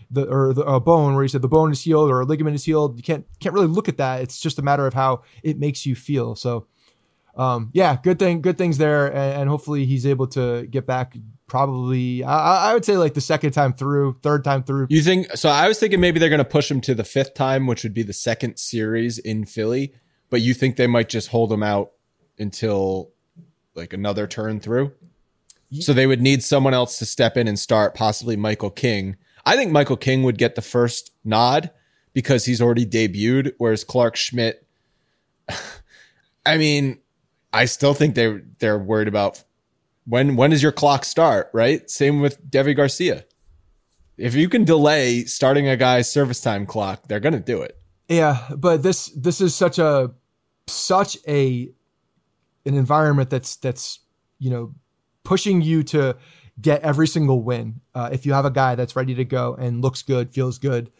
the or the a bone where he said the bone is healed or a ligament is healed. You can't can't really look at that. It's just a matter of how it makes you feel. So, um, yeah, good thing, good things there, and, and hopefully he's able to get back. Probably, I, I would say like the second time through, third time through. You think so? I was thinking maybe they're going to push him to the fifth time, which would be the second series in Philly. But you think they might just hold him out until like another turn through? So they would need someone else to step in and start, possibly Michael King. I think Michael King would get the first nod because he's already debuted, whereas Clark Schmidt, I mean, I still think they they're worried about when when does your clock start, right? Same with Deivi Garcia. If you can delay starting a guy's service time clock, they're going to do it. Yeah, but this this is such a such a an environment that's that's you know pushing you to get every single win. Uh, if you have a guy that's ready to go and looks good, feels good,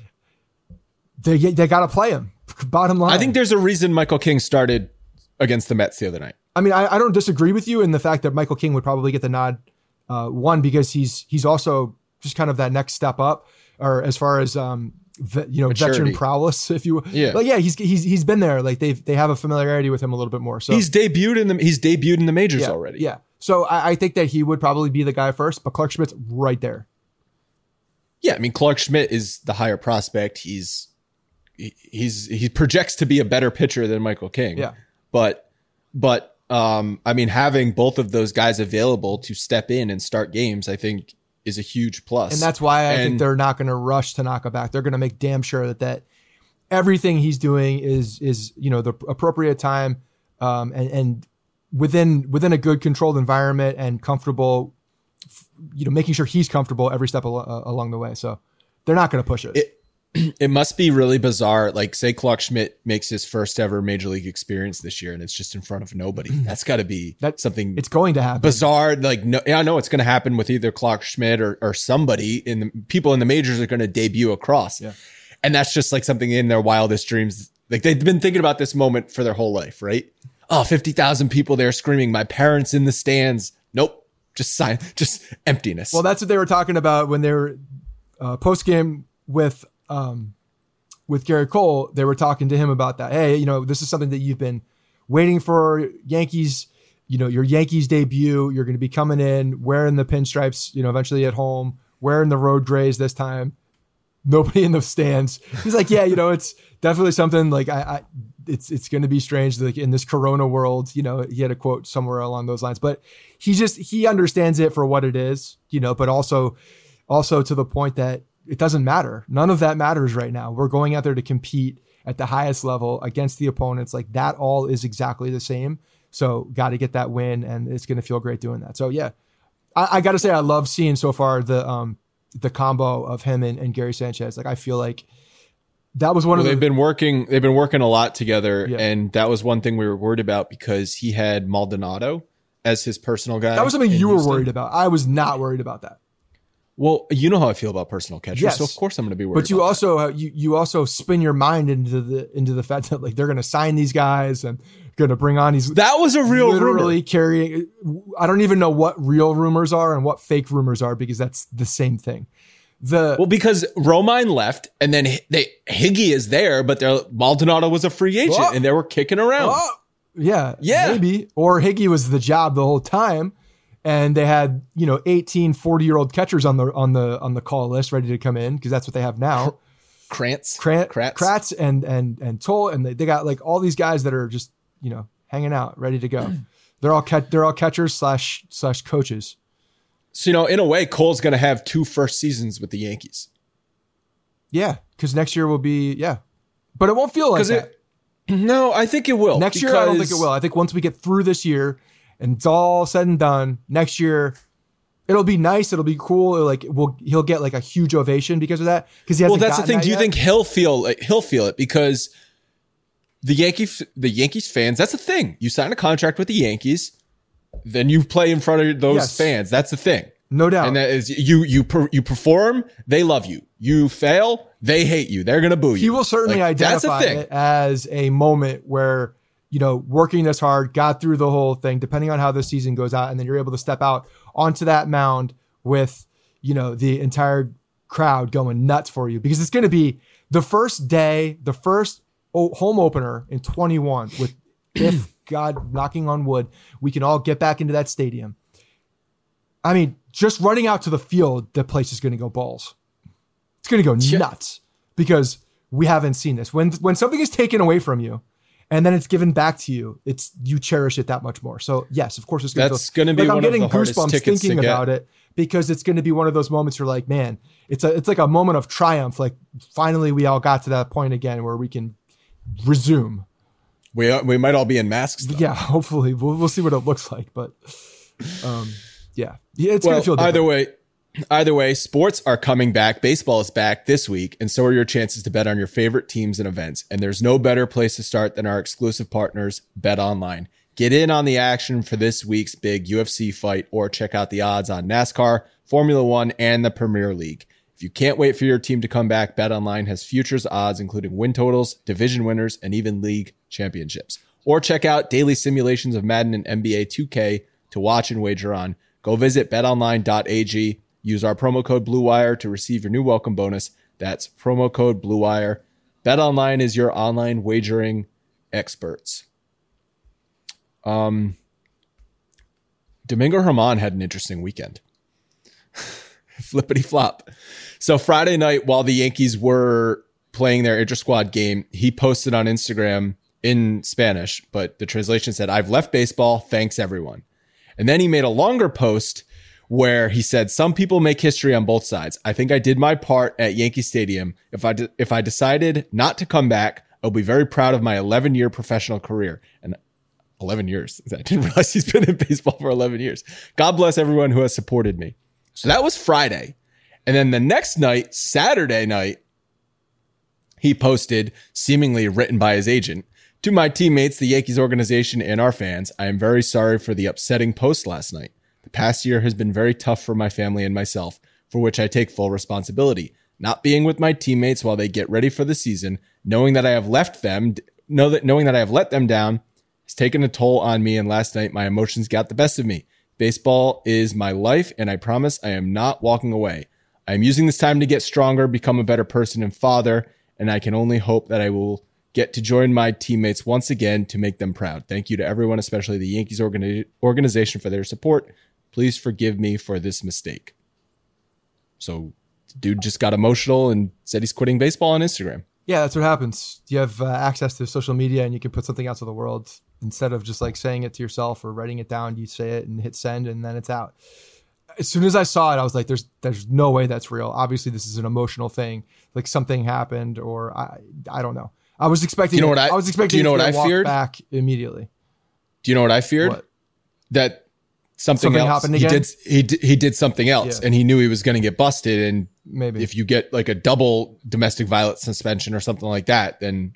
they they got to play him. Bottom line, I think there's a reason Michael King started against the Mets the other night. I mean, I, I don't disagree with you in the fact that Michael King would probably get the nod. Uh, one, because he's he's also just kind of that next step up, or as far as um, ve- you know, Maturity. veteran prowess, if you will. Yeah, like, yeah, he's he's he's been there. Like they've they have a familiarity with him a little bit more. So he's debuted in the he's debuted in the majors yeah, already. Yeah, so I, I think that he would probably be the guy first, but Clark Schmidt's right there. Yeah, I mean, Clark Schmidt is the higher prospect. He's he, he's he projects to be a better pitcher than Michael King. Yeah, but but. Um, I mean, having both of those guys available to step in and start games, I think is a huge plus. And that's why I and, think they're not going to rush Tanaka back. They're going to make damn sure that, that everything he's doing is, is, you know, the appropriate time, um, and, and within, within a good controlled environment and comfortable, you know, making sure he's comfortable every step al- uh, along the way. So they're not going to push it. it. It must be really bizarre. Like, say Clark Schmidt makes his first ever major league experience this year and it's just in front of nobody. That's got to be that, something it's going to happen. Bizarre. Like, no, yeah, I know it's going to happen with either Clark Schmidt or, or somebody in the people in the majors are going to debut across. Yeah. And that's just like something in their wildest dreams. Like, they've been thinking about this moment for their whole life, right? Oh, fifty thousand people there screaming, my parents in the stands. Nope. Just sign, just emptiness. Well, that's what they were talking about when they were uh, post game with, um, with Gary Cole. They were talking to him about that. Hey, you know, this is something that you've been waiting for. Yankees, you know, your Yankees debut, you're going to be coming in wearing the pinstripes, you know, eventually at home, wearing the road grays this time. Nobody in the stands. He's like, yeah, you know, it's definitely something like I, I it's, it's going to be strange. Like in this Corona world, you know, he had a quote somewhere along those lines, but he just, he understands it for what it is, you know, but also, also to the point that it doesn't matter. None of that matters right now. We're going out there to compete at the highest level against the opponents. Like that all is exactly the same. So got to get that win and it's going to feel great doing that. So yeah, I, I got to say, I love seeing so far the, um, the combo of him and, and Gary Sanchez. Like, I feel like that was one well, of the, they've been working, they've been working a lot together. Yeah. And that was one thing we were worried about because he had Maldonado as his personal guy. That was something you Houston. were worried about. I was not worried about that. Well, you know how I feel about personal catchers, Yes. so of course I'm going to be worried. But you about also uh, you you also spin your mind into the into the fact that like they're going to sign these guys and going to bring on these. that. That was a real literally rumor. carrying. I don't even know what real rumors are and what fake rumors are because that's the same thing. The Well, because Romine left, and then they Higgy is there, but they're, Maldonado was a free agent, Oh. and they were kicking around. oh, yeah Yeah. maybe or Higgy was the job the whole time. And they had, you know, eighteen, forty year old catchers on the, on the, on the call list ready to come in. Cause that's what they have now. Krantz, Krat, Kratz. Kratz and, and, and Toll. And they, they got like all these guys that are just, you know, hanging out, ready to go. They're all, cat, they're all catchers slash, slash coaches. So, you know, in a way, Cole's going to have two first seasons with the Yankees. Yeah. Cause next year will be, yeah, but it won't feel like that. It, no, I think it will. Next year, I don't think it will. I think once we get through this year and it's all said and done, next year, it'll be nice. It'll be cool. Like we'll, he'll get like a huge ovation because of that. Because he Well, hasn't that's the gotten thing. that Do you yet. think he'll feel like he'll feel it because the Yankee the Yankees fans? That's the thing. You sign a contract with the Yankees, then you play in front of those Yes. fans. That's the thing. No doubt. And that is you you per, you perform, they love you. You fail, they hate you. They're gonna boo you. He will certainly Like, that's identify a thing. it as a moment where, you know, working this hard, got through the whole thing, depending on how the season goes out, and then you're able to step out onto that mound with, you know, the entire crowd going nuts for you, because it's going to be the first day, the first home opener in twenty-one with, if God, knocking on wood, we can all get back into that stadium. I mean, just running out to the field, the place is going to go balls. It's going to go yeah. nuts, because we haven't seen this. When when something is taken away from you and then it's given back to you, it's you cherish it that much more. So yes, of course, it's going That's going to be like, one I'm getting of the hardest goosebumps tickets thinking to get. about it, because it's going to be one of those moments you're like, man, it's a it's like a moment of triumph. Like finally, we all got to that point again where we can resume. We we might all be in masks, though. Yeah, hopefully we'll we'll see what it looks like, but um, yeah, yeah, it's well, gonna feel different. either way. Either way, sports are coming back. Baseball is back this week, and so are your chances to bet on your favorite teams and events. And there's no better place to start than our exclusive partners, BetOnline. Get in on the action for this week's big U F C fight, or check out the odds on NASCAR, Formula One, and the Premier League. If you can't wait for your team to come back, BetOnline has futures odds, including win totals, division winners, and even league championships. Or check out daily simulations of Madden and N B A two K to watch and wager on. Go visit bet online dot a g. Use our promo code BlueWire to receive your new welcome bonus. That's promo code BlueWire. BetOnline is your online wagering experts. Um, Domingo Germán had an interesting weekend. Flippity flop. So Friday night, while the Yankees were playing their inter-squad game, he posted on Instagram in Spanish, but the translation said, "I've left baseball. Thanks, everyone." And then he made a longer post where he said, "Some people make history on both sides. I think I did my part at Yankee Stadium. If I de- if I decided not to come back, I'll be very proud of my eleven-year professional career." And eleven years. I didn't realize he's been in baseball for eleven years. God bless everyone who has supported me. So that was Friday. And then the next night, Saturday night, he posted, seemingly written by his agent, "To my teammates, the Yankees organization, and our fans, I am very sorry for the upsetting post last night. The past year has been very tough for my family and myself, for which I take full responsibility. Not being with my teammates while they get ready for the season, knowing that I have left them, know that knowing that I have let them down, has taken a toll on me, and last night my emotions got the best of me. Baseball is my life, and I promise I am not walking away. I am using this time to get stronger, become a better person and father, and I can only hope that I will get to join my teammates once again to make them proud. Thank you to everyone, especially the Yankees organi- organization, for their support. Please forgive me for this mistake." So dude just got emotional and said he's quitting baseball on Instagram. Yeah, that's what happens. You have uh, access to social media and you can put something out to the world instead of just like saying it to yourself or writing it down. You say it and hit send and then it's out. As soon as I saw it, I was like, there's there's no way that's real. Obviously, this is an emotional thing. Like something happened or I I don't know. I was expecting. Do you know what I, I was expecting. Do you know what I walk feared? Back immediately. Do you know what I feared? What? That something, something else. happened He again? did. He did, he did something else, Yeah. and he knew he was going to get busted. And Maybe if you get like a double domestic violence suspension or something like that, then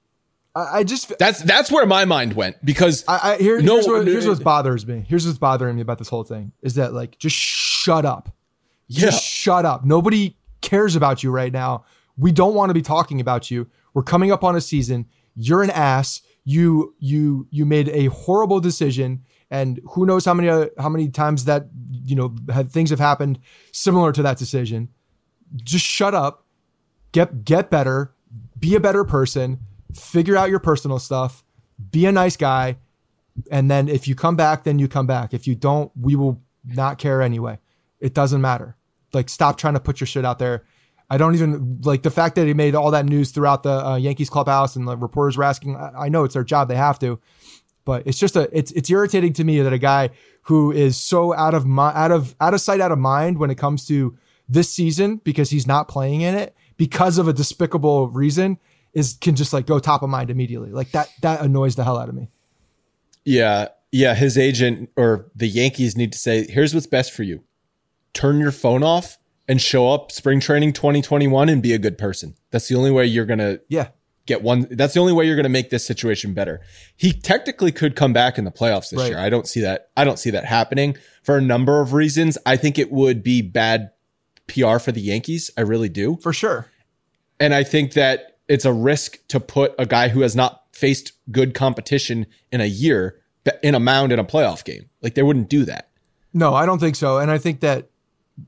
I, I just that's that's where my mind went, because I, I here, no, here's, what, here's what bothers me. Here's what's bothering me about this whole thing is that like just shut up. yeah, Just shut up. Nobody cares about you right now. We don't want to be talking about you. We're coming up on a season. You're an ass. You you you made a horrible decision, and who knows how many uh, how many times that you know have, things have happened similar to that decision. Just shut up. Get get better. Be a better person. Figure out your personal stuff. Be a nice guy, and then if you come back, then you come back. If you don't, we will not care anyway. It doesn't matter. Like, stop trying to put your shit out there. I don't even like the fact that he made all that news throughout the uh, Yankees clubhouse and the reporters were asking. I, I know it's their job. They have to, but it's just a, it's, it's irritating to me that a guy who is so out of my, out of, out of sight, out of mind when it comes to this season, because he's not playing in it because of a despicable reason, is can just like go top of mind immediately. Like that, that annoys the hell out of me. yeah, yeah. His agent or the Yankees need to say, "Here's what's best for you. Turn your phone off and show up spring training twenty twenty-one and be a good person. That's the only way you're going to Yeah. get one. That's the only way you're going to make this situation better." He technically could come back in the playoffs this Right. year. I don't see that. I don't see that happening for a number of reasons. I think it would be bad P R for the Yankees. I really do. For sure. And I think that it's a risk to put a guy who has not faced good competition in a year in a mound in a playoff game. Like, they wouldn't do that. No, I don't think so. And I think that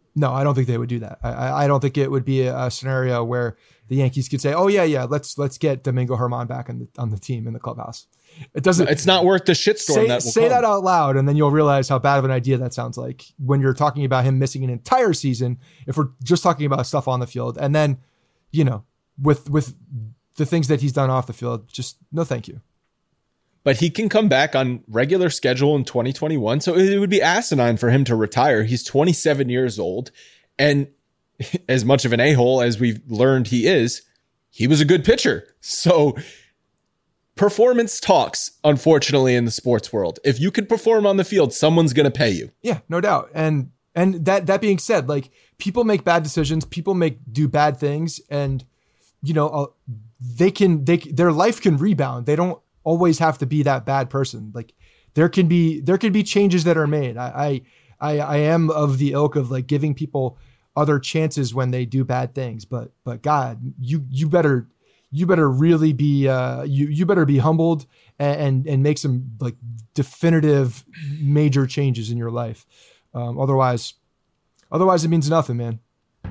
No, I don't think they would do that. I, I don't think it would be a, a scenario where the Yankees could say, "Oh yeah, yeah, let's let's get Domingo Germán back on the on the team in the clubhouse." It doesn't. It's not worth the shitstorm. Say, that will say come. that out loud, and then you'll realize how bad of an idea that sounds like when you're talking about him missing an entire season. If we're just talking about stuff on the field, and then, you know, with with the things that he's done off the field, just no, thank you. But he can come back on regular schedule in twenty twenty-one. So it would be asinine for him to retire. He's twenty-seven years old. And as much of an a-hole as we've learned he is, he was a good pitcher. So performance talks, unfortunately, in the sports world. If you can perform on the field, someone's going to pay you. Yeah, no doubt. And and that that being said, like, people make bad decisions. People make do bad things. And, you know, uh, they can, they their life can rebound. They don't always have to be that bad person. Like, there can be there can be changes that are made. I I I am of the ilk of like giving people other chances when they do bad things. But but God, you you better you better really be uh you you better be humbled and and, and make some like definitive major changes in your life. Um, otherwise, otherwise it means nothing, man.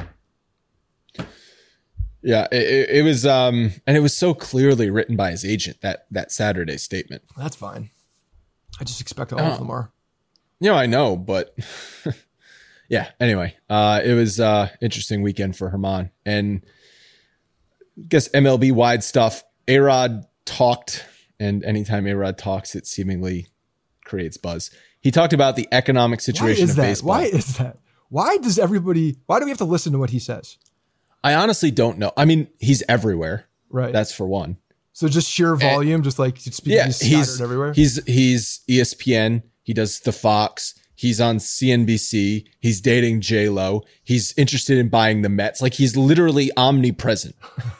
Yeah, it, it was, um, and it was so clearly written by his agent, that that Saturday statement. That's fine. I just expect all oh. of them are. You know, I know, but yeah. Anyway, uh, it was uh interesting weekend for Germán, and I guess M L B wide stuff. A-Rod talked, and anytime A-Rod talks, it seemingly creates buzz. He talked about the economic situation Why is of that? baseball. Why is that? Why does everybody? Why do we have to listen to what he says? I honestly don't know. I mean, he's everywhere. Right. That's for one. So just sheer volume, and, just like speaking yeah, he's, he's everywhere. He's he's E S P N. He does the Fox. He's on C N B C. He's dating J-Lo. He's interested in buying the Mets. Like, he's literally omnipresent.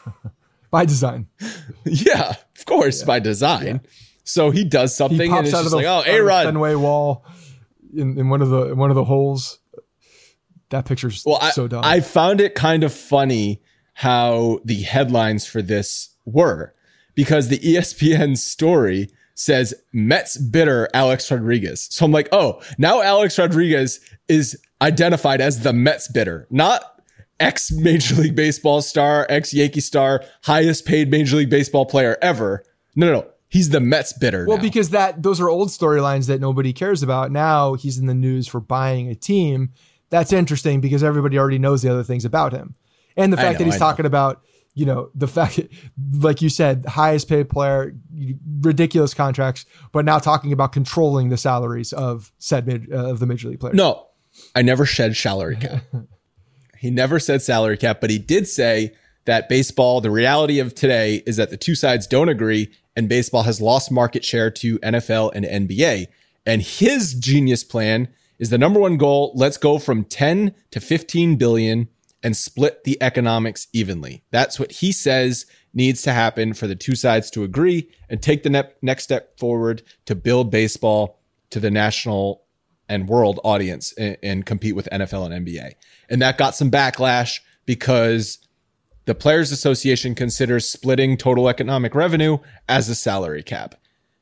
By design. Yeah, of course, yeah. by design. Yeah. So he does something, he pops and it's out just of the, like, oh, A-Rod. Fenway wall in, in one of the in one of the holes. That picture's well, I, so dumb. I found it kind of funny how the headlines for this were, because the E S P N story says Mets bidder Alex Rodriguez. So I'm like, oh, now Alex Rodriguez is identified as the Mets bidder, not ex Major League Baseball star, ex Yankee star, highest paid Major League Baseball player ever. No, no, no. He's the Mets bidder. Well, now. because that those are old storylines that nobody cares about. Now he's in the news for buying a team. That's interesting because everybody already knows the other things about him. And the fact know, that he's talking about, you know, the fact that, like you said, highest paid player, ridiculous contracts, but now talking about controlling the salaries of said mid, uh, of the Major League players. No, I never said salary cap. He never said salary cap, but he did say that baseball, the reality of today is that the two sides don't agree, and baseball has lost market share to N F L and N B A. And his genius plan is the number one goal. Let's go from ten to fifteen billion and split the economics evenly. That's what he says needs to happen for the two sides to agree and take the ne- next step forward to build baseball to the national and world audience and, and compete with N F L and N B A. And that got some backlash because the Players Association considers splitting total economic revenue as a salary cap.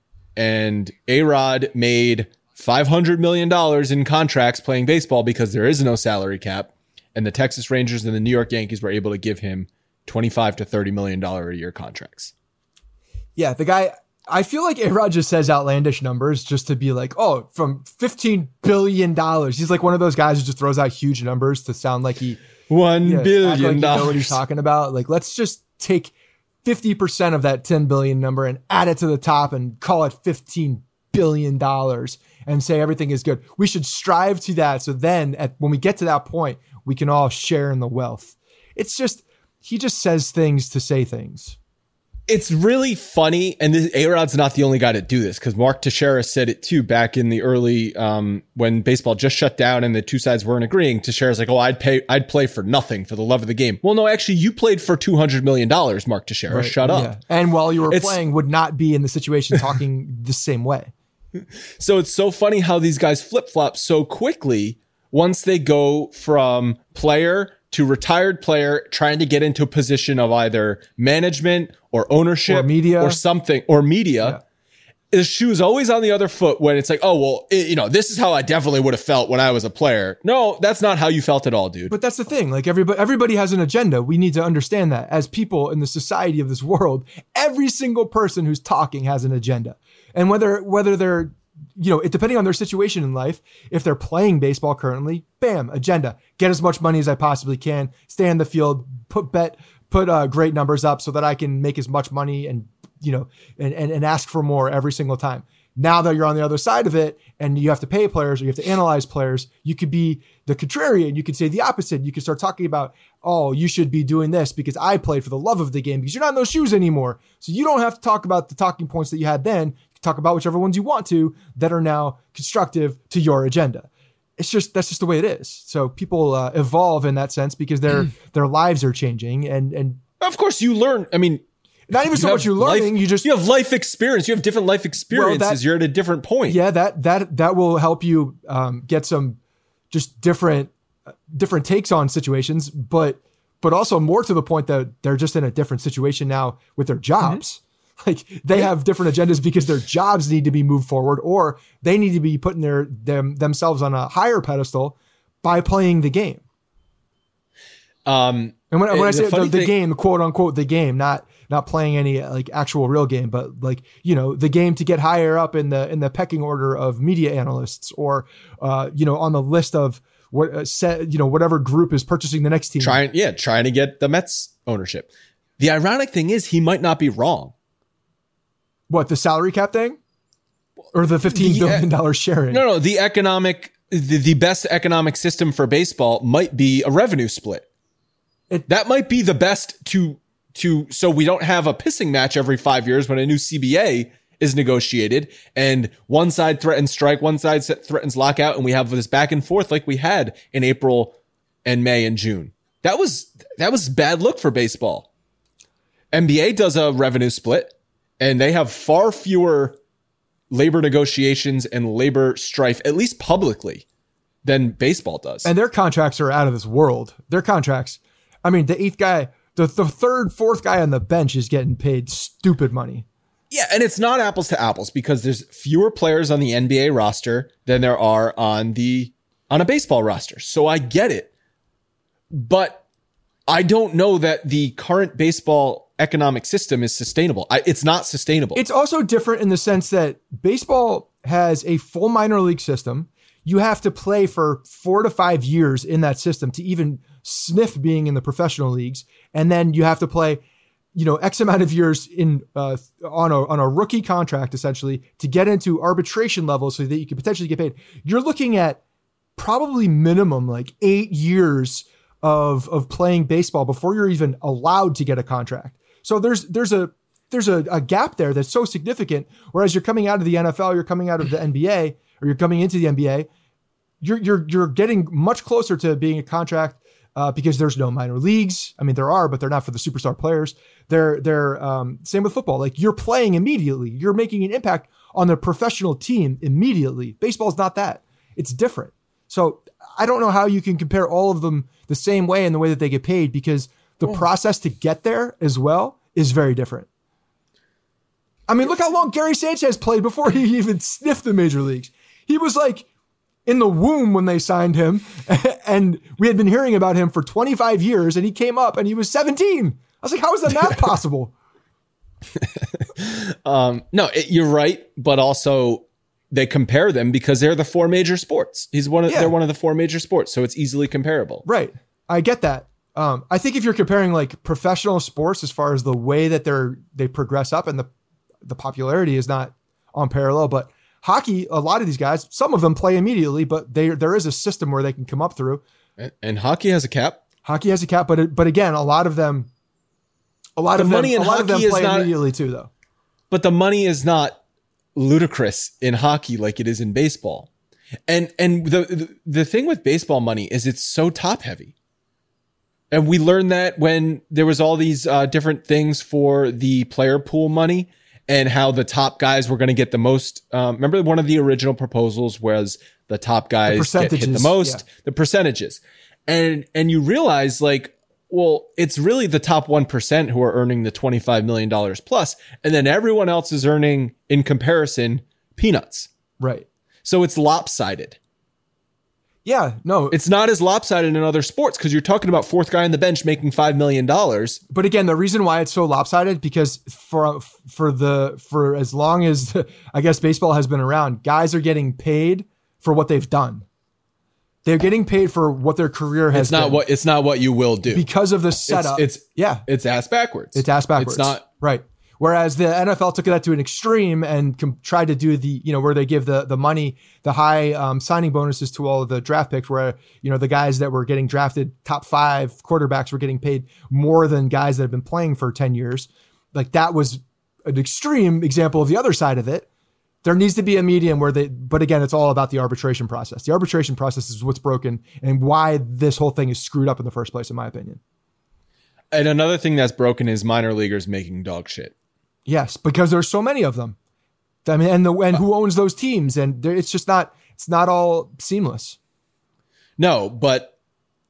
And A-Rod made five hundred million dollars in contracts playing baseball because there is no salary cap. And the Texas Rangers and the New York Yankees were able to give him twenty-five to thirty million dollars a year contracts. Yeah, the guy, I feel like A-Rod just says outlandish numbers just to be like, oh, from fifteen billion dollars. He's like one of those guys who just throws out huge numbers to sound like he one yeah, billion like dollars. You know what he's talking about. Like, let's just take fifty percent of that ten billion number and add it to the top and call it fifteen billion dollars and say everything is good. We should strive to that. So then at, when we get to that point, we can all share in the wealth. It's just, he just says things to say things. It's really funny, and this, A-Rod's not the only guy to do this, because Mark Teixeira said it too back in the early, um, when baseball just shut down and the two sides weren't agreeing. Teixeira's like, oh, I'd pay, I'd play for nothing for the love of the game. Well, no, actually, you played for two hundred million dollars, Mark Teixeira. Right, Shut up. Yeah. And while you were it's, playing, would not be in the situation talking the same way. So it's so funny how these guys flip-flop so quickly once they go from player to retired player trying to get into a position of either management or ownership or media or something or media. the shoe's always on the other foot when it's like, oh, well, it, you know, this is how I definitely would have felt when I was a player. No, that's not how you felt at all, dude. But that's the thing. Like everybody, everybody has an agenda. We need to understand that as people in the society of this world, every single person who's talking has an agenda. And whether, whether they're, you know, it, depending on their situation in life, if they're playing baseball currently, bam, agenda, get as much money as I possibly can, stay on the field, put bet, put uh, great numbers up so that I can make as much money and, you know, and, and, and ask for more every single time. Now that you're on the other side of it and you have to pay players or you have to analyze players, you could be the contrarian. You could say the opposite. You could start talking about, oh, you should be doing this because I played for the love of the game because you're not in those shoes anymore. So you don't have to talk about the talking points that you had then. You can talk about whichever ones you want to that are now constructive to your agenda. It's just, that's just the way it is. So people uh, evolve in that sense because their, their lives are changing and, and of course you learn. I mean, Not even so much you're learning, life, you just... You have life experience. You have different life experiences. Well, that, you're at a different point. Yeah, that that that will help you um, get some just different uh, different takes on situations, but but also more to the point that they're just in a different situation now with their jobs. Mm-hmm. Like they have different agendas because their jobs need to be moved forward or they need to be putting their them themselves on a higher pedestal by playing the game. Um, and when, when I say the, the thing, game, quote unquote, the game, not not playing any like actual real game, but like, you know, the game to get higher up in the in the pecking order of media analysts or, uh, you know, on the list of what uh, set, you know, whatever group is purchasing the next team. Trying, yeah, trying to get the Mets ownership. The ironic thing is he might not be wrong. What, the salary cap thing? Or the fifteen billion dollars sharing? No, no, the economic, the, the best economic system for baseball might be a revenue split. It, that might be the best to, to, so we don't have a pissing match every five years when a new C B A is negotiated and one side threatens strike, one side threatens lockout, and we have this back and forth like we had in April and May and June. That was, that was bad look for baseball. N B A does a revenue split and they have far fewer labor negotiations and labor strife, at least publicly, than baseball does. And their contracts are out of this world. Their contracts, I mean, the eighth guy, the, the third, fourth guy on the bench is getting paid stupid money. Yeah, and it's not apples to apples because there's fewer players on the N B A roster than there are on the on a baseball roster. So I get it. But I don't know that the current baseball economic system is sustainable. I, it's not sustainable. It's also different in the sense that baseball has a full minor league system. You have to play for four to five years in that system to even sniff being in the professional leagues. And then you have to play, you know, X amount of years in, uh, on a, on a rookie contract, essentially, to get into arbitration levels so that you could potentially get paid. You're looking at probably minimum like eight years of, of playing baseball before you're even allowed to get a contract. So there's, there's a, there's a, a gap there that's so significant. Whereas you're coming out of the N F L, you're coming out of the N B A, or you're coming into the N B A, you're, you're, you're getting much closer to being a contract, uh, because there's no minor leagues. I mean, there are, but they're not for the superstar players. They're, they're, um, same with football. Like you're playing immediately. You're making an impact on the professional team immediately. Baseball is not that. It's different. So I don't know how you can compare all of them the same way in the way that they get paid, because the oh. process to get there as well is very different. I mean, look how long Gary Sanchez played before he even sniffed the major leagues. He was like in the womb when they signed him, and we had been hearing about him for twenty-five years, and he came up and he was seventeen. I was like, how is that math possible? um, no, it, you're right. But also they compare them because they're the four major sports. He's one of, yeah. They're one of the four major sports. So it's easily comparable. Right. I get that. Um, I think if you're comparing like professional sports as far as the way that they're, they progress up and the, the popularity is not on parallel, but hockey, a lot of these guys, some of them play immediately, but they, there is a system where they can come up through. And, and hockey has a cap. Hockey has a cap, but, it, but again, a lot of them, a lot the of money them, in a lot of them hockey play is not, immediately too, though. But the money is not ludicrous in hockey like it is in baseball. And, and the, the, the thing with baseball money is it's so top heavy. And we learned that when there was all these uh, different things for the player pool money and how the top guys were going to get the most. Um, remember one of the original proposals was the top guys get hit the most, yeah. the percentages. And, and you realize like Well, it's really the top one percent who are earning the twenty-five million dollars plus, and then everyone else is earning, in comparison, peanuts. Right. So it's lopsided. Yeah, no. It's not as lopsided in other sports because you're talking about fourth guy on the bench making five million dollars. But again, the reason why it's so lopsided, because for for the for as long as I guess baseball has been around, guys are getting paid for what they've done. They're getting paid for what their career has It's not been. what it's not what you will do. Because of the setup. It's, it's yeah. It's ass backwards. It's ass backwards. It's not right. Whereas the N F L took that to an extreme and com- tried to do the, you know, where they give the the money, the high um, signing bonuses to all of the draft picks, where, you know, the guys that were getting drafted, top five quarterbacks, were getting paid more than guys that have been playing for ten years. Like, that was an extreme example of the other side of it. There needs to be a medium where they, but again, it's all about the arbitration process. The arbitration process is what's broken and why this whole thing is screwed up in the first place, in my opinion. And another thing that's broken is minor leaguers making dog shit. Yes, because there's so many of them. I mean, and the and who owns those teams, and it's just not it's not all seamless. No, but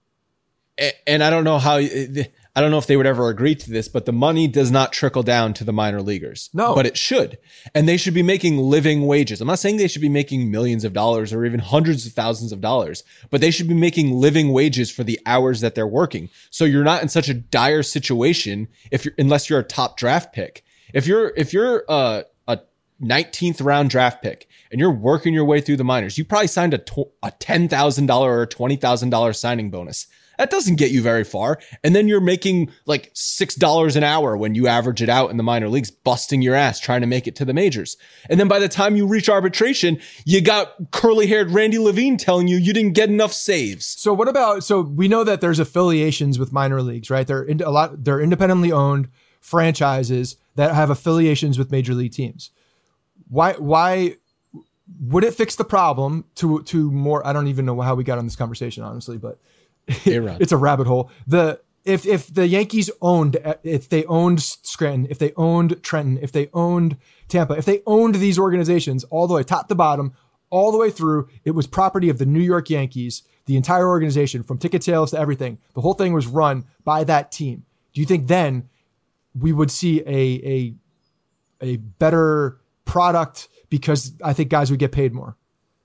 and I don't know how I don't know if they would ever agree to this, but the money does not trickle down to the minor leaguers. No, but it should, and they should be making living wages. I'm not saying they should be making millions of dollars or even hundreds of thousands of dollars, but they should be making living wages for the hours that they're working. So you're not in such a dire situation if you're unless you're a top draft pick. If you're if you're uh, a nineteenth round draft pick and you're working your way through the minors, you probably signed a tw- a ten thousand dollars or twenty thousand dollars signing bonus. That doesn't get you very far. And then you're making like six dollars an hour when you average it out in the minor leagues, busting your ass trying to make it to the majors. And then by the time you reach arbitration, you got curly haired Randy Levine telling you you didn't get enough saves. So what about, so we know that there's affiliations with minor leagues, right? They're in, a lot, they're independently owned franchises that have affiliations with major league teams. Why, why would it fix the problem to, to more, I don't even know how we got on this conversation, honestly, but it's a rabbit hole. The, if, if the Yankees owned, if they owned Scranton, if they owned Trenton, if they owned Tampa, if they owned these organizations all the way top to bottom, all the way through, it was property of the New York Yankees, the entire organization, from ticket sales to everything. The whole thing was run by that team. Do you think then we would see a, a, a better product because I think guys would get paid more?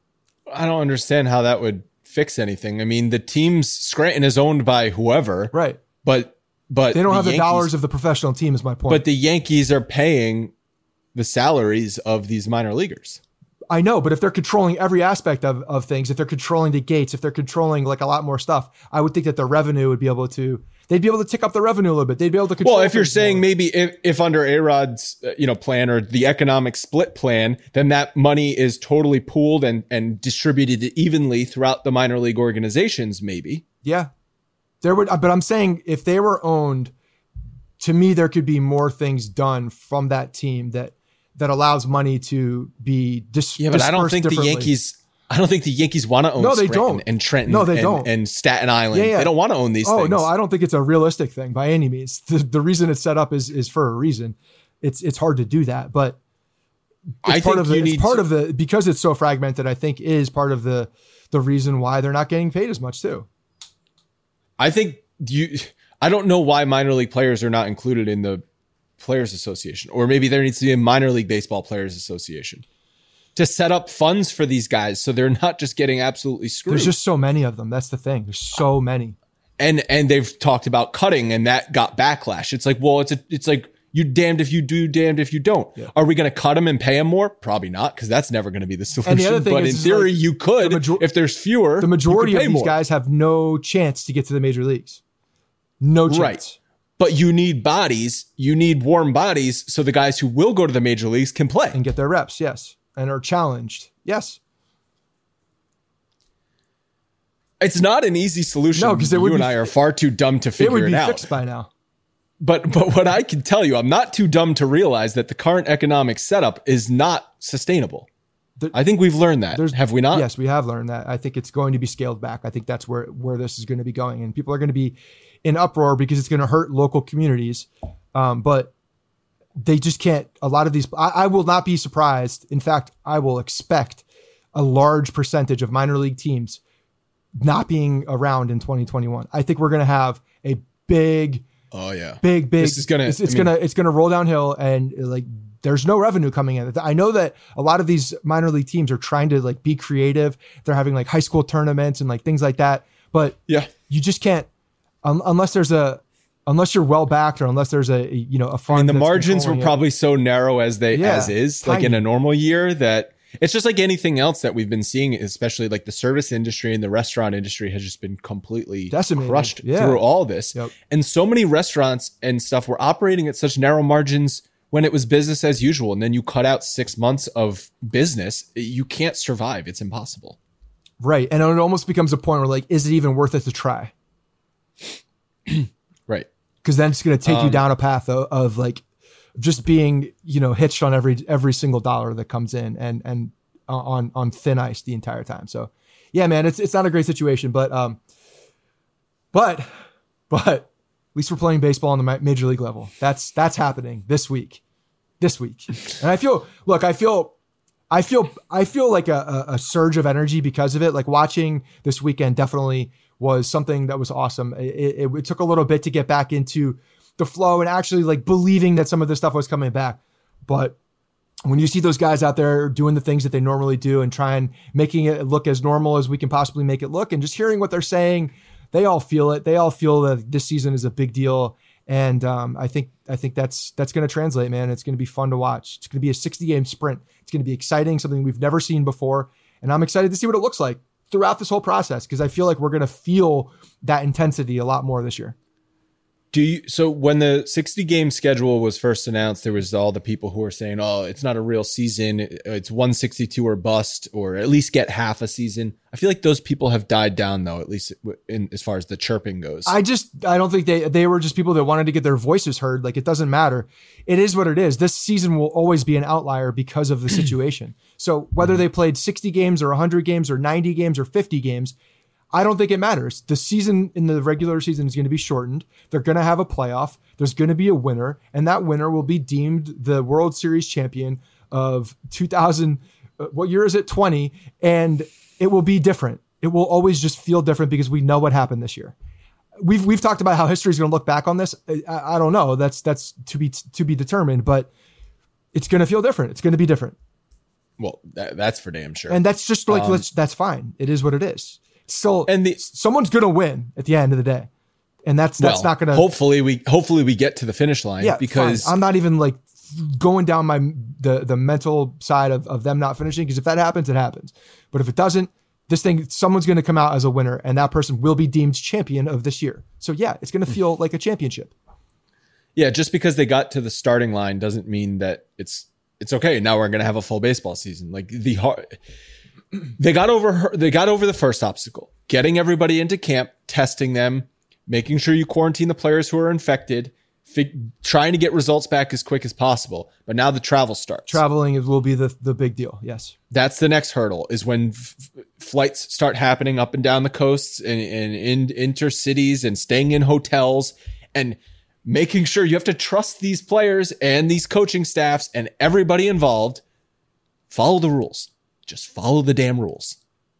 I don't understand how that would fix anything. I mean, the team's Scranton is owned by whoever, right? But, but they don't the have the Yankees, dollars of the professional team is my point. But the Yankees are paying the salaries of these minor leaguers. I know, but if they're controlling every aspect of, of things, if they're controlling the gates, if they're controlling like a lot more stuff, I would think that the revenue would be able to, they'd be able to tick up the revenue a little bit. They'd be able to control. Well, if you're saying more. maybe if, if under A-Rod's, you know, plan or the economic split plan, then that money is totally pooled and, and distributed evenly throughout the minor league organizations, maybe. Yeah, there would, but I'm saying if they were owned, to me, there could be more things done from that team that, that allows money to be dis- yeah, but I don't think the Yankees. I don't think the Yankees want to own. No, they Scranton don't. and Trenton. No, they and, don't. And Staten Island. Yeah, yeah. They don't want to own these oh, things. no, I don't think it's a realistic thing by any means. The, the reason it's set up is is for a reason. It's it's hard to do that, but it's I part think of the, you it's need part to, of the because it's so fragmented. I think is part of the the reason why they're not getting paid as much too. I think you. I don't know why minor league players are not included in the Players Association, or maybe there needs to be a minor league baseball players association to set up funds for these guys so they're not just getting absolutely screwed. There's just so many of them. That's the thing. There's so many. And and they've talked about cutting, and that got backlash. It's like, well, it's a, it's like you damned if you do, damned if you don't. Yeah. Are we going to cut them and pay them more? Probably not, because that's never going to be the solution. And the other thing but is, in is theory, like you could the major- if there's fewer. The majority of these more. guys have no chance to get to the major leagues. No chance. Right. But you need bodies, you need warm bodies, so the guys who will go to the major leagues can play. And get their reps, yes. And are challenged, yes. It's not an easy solution. No, because you and be, I are far too dumb to figure it, would be it out. Fixed by now. But but what I can tell you, I'm not too dumb to realize that the current economic setup is not sustainable. The, I think we've learned that. Have we not? Yes, we have learned that. I think it's going to be scaled back. I think that's where, where this is going to be going. And people are going to be in uproar because it's going to hurt local communities. Um, but they just can't, a lot of these, I, I will not be surprised. In fact, I will expect a large percentage of minor league teams not being around in twenty twenty-one. I think we're going to have a big, oh yeah, big, big. This is gonna, it's, it's I mean, gonna, it's gonna roll downhill, and like there's no revenue coming in. I know that a lot of these minor league teams are trying to like be creative. They're having like high school tournaments and like things like that, but yeah, you just can't um, unless there's a. Unless you're well backed, or unless there's a you know a fund. And the margins were probably it. so narrow as they yeah, as is, tiny. like in a normal year, that it's just like anything else that we've been seeing, especially like the service industry and the restaurant industry has just been completely decimated, crushed yeah. through all this. Yep. And so many restaurants and stuff were operating at such narrow margins when it was business as usual. And then you cut out six months of business, you can't survive. It's impossible. Right. And it almost becomes a point where like, is it even worth it to try? Right. Because then it's going to take um, you down a path of, of like just being, you know, hitched on every every single dollar that comes in, and and on on thin ice the entire time. So, yeah, man, it's it's not a great situation, but um, but but at least we're playing baseball on the major league level. That's that's happening this week, this week, and I feel look, I feel. I feel I feel like a, a surge of energy because of it. Like watching this weekend definitely was something that was awesome. It, it, it took a little bit to get back into the flow and actually like believing that some of this stuff was coming back. But when you see those guys out there doing the things that they normally do and trying making it look as normal as we can possibly make it look, and just hearing what they're saying, they all feel it. They all feel that this season is a big deal. And um, I think I think that's that's going to translate, man. It's going to be fun to watch. It's going to be a sixty game sprint. It's going to be exciting, something we've never seen before. And I'm excited to see what it looks like throughout this whole process, because I feel like we're going to feel that intensity a lot more this year. Do you, so when the sixty game schedule was first announced, there was all the people who were saying, oh, it's not a real season. It's one sixty-two or bust, or at least get half a season. I feel like those people have died down, though, at least in as far as the chirping goes. I just, I don't think they, they were just people that wanted to get their voices heard. Like, it doesn't matter. It is what it is. This season will always be an outlier because of the situation. So whether they played sixty games or one hundred games or ninety games or fifty games, I don't think it matters. The season in the regular season is going to be shortened. They're going to have a playoff. There's going to be a winner, and that winner will be deemed the World Series champion of two thousand. Uh, what year is it? twenty. And it will be different. It will always just feel different because we know what happened this year. We've we've talked about how history is going to look back on this. I, I don't know. That's that's to be to be determined, but it's going to feel different. It's going to be different. Well, that, that's for damn sure. And that's just like um, let's, that's fine. It is what it is. So and the, someone's going to win at the end of the day. And that's, that's well, not going to, hopefully we, hopefully we get to the finish line, yeah, because fine. I'm not even like going down my, the, the mental side of, of them not finishing. Cause if that happens, it happens. But if it doesn't, this thing, someone's going to come out as a winner, and that person will be deemed champion of this year. So yeah, it's going to feel like a championship. Yeah. Just because they got to the starting line doesn't mean that it's, it's okay. Now we're going to have a full baseball season. Like the hard, They got over her, they got over the first obstacle, getting everybody into camp, testing them, making sure you quarantine the players who are infected, fig, trying to get results back as quick as possible. But now the travel starts. Traveling will be the, the big deal. Yes. That's the next hurdle, is when f- flights start happening up and down the coasts and, and in intercities and staying in hotels and making sure you have to trust these players and these coaching staffs and everybody involved. Follow the rules. Just follow the damn rules.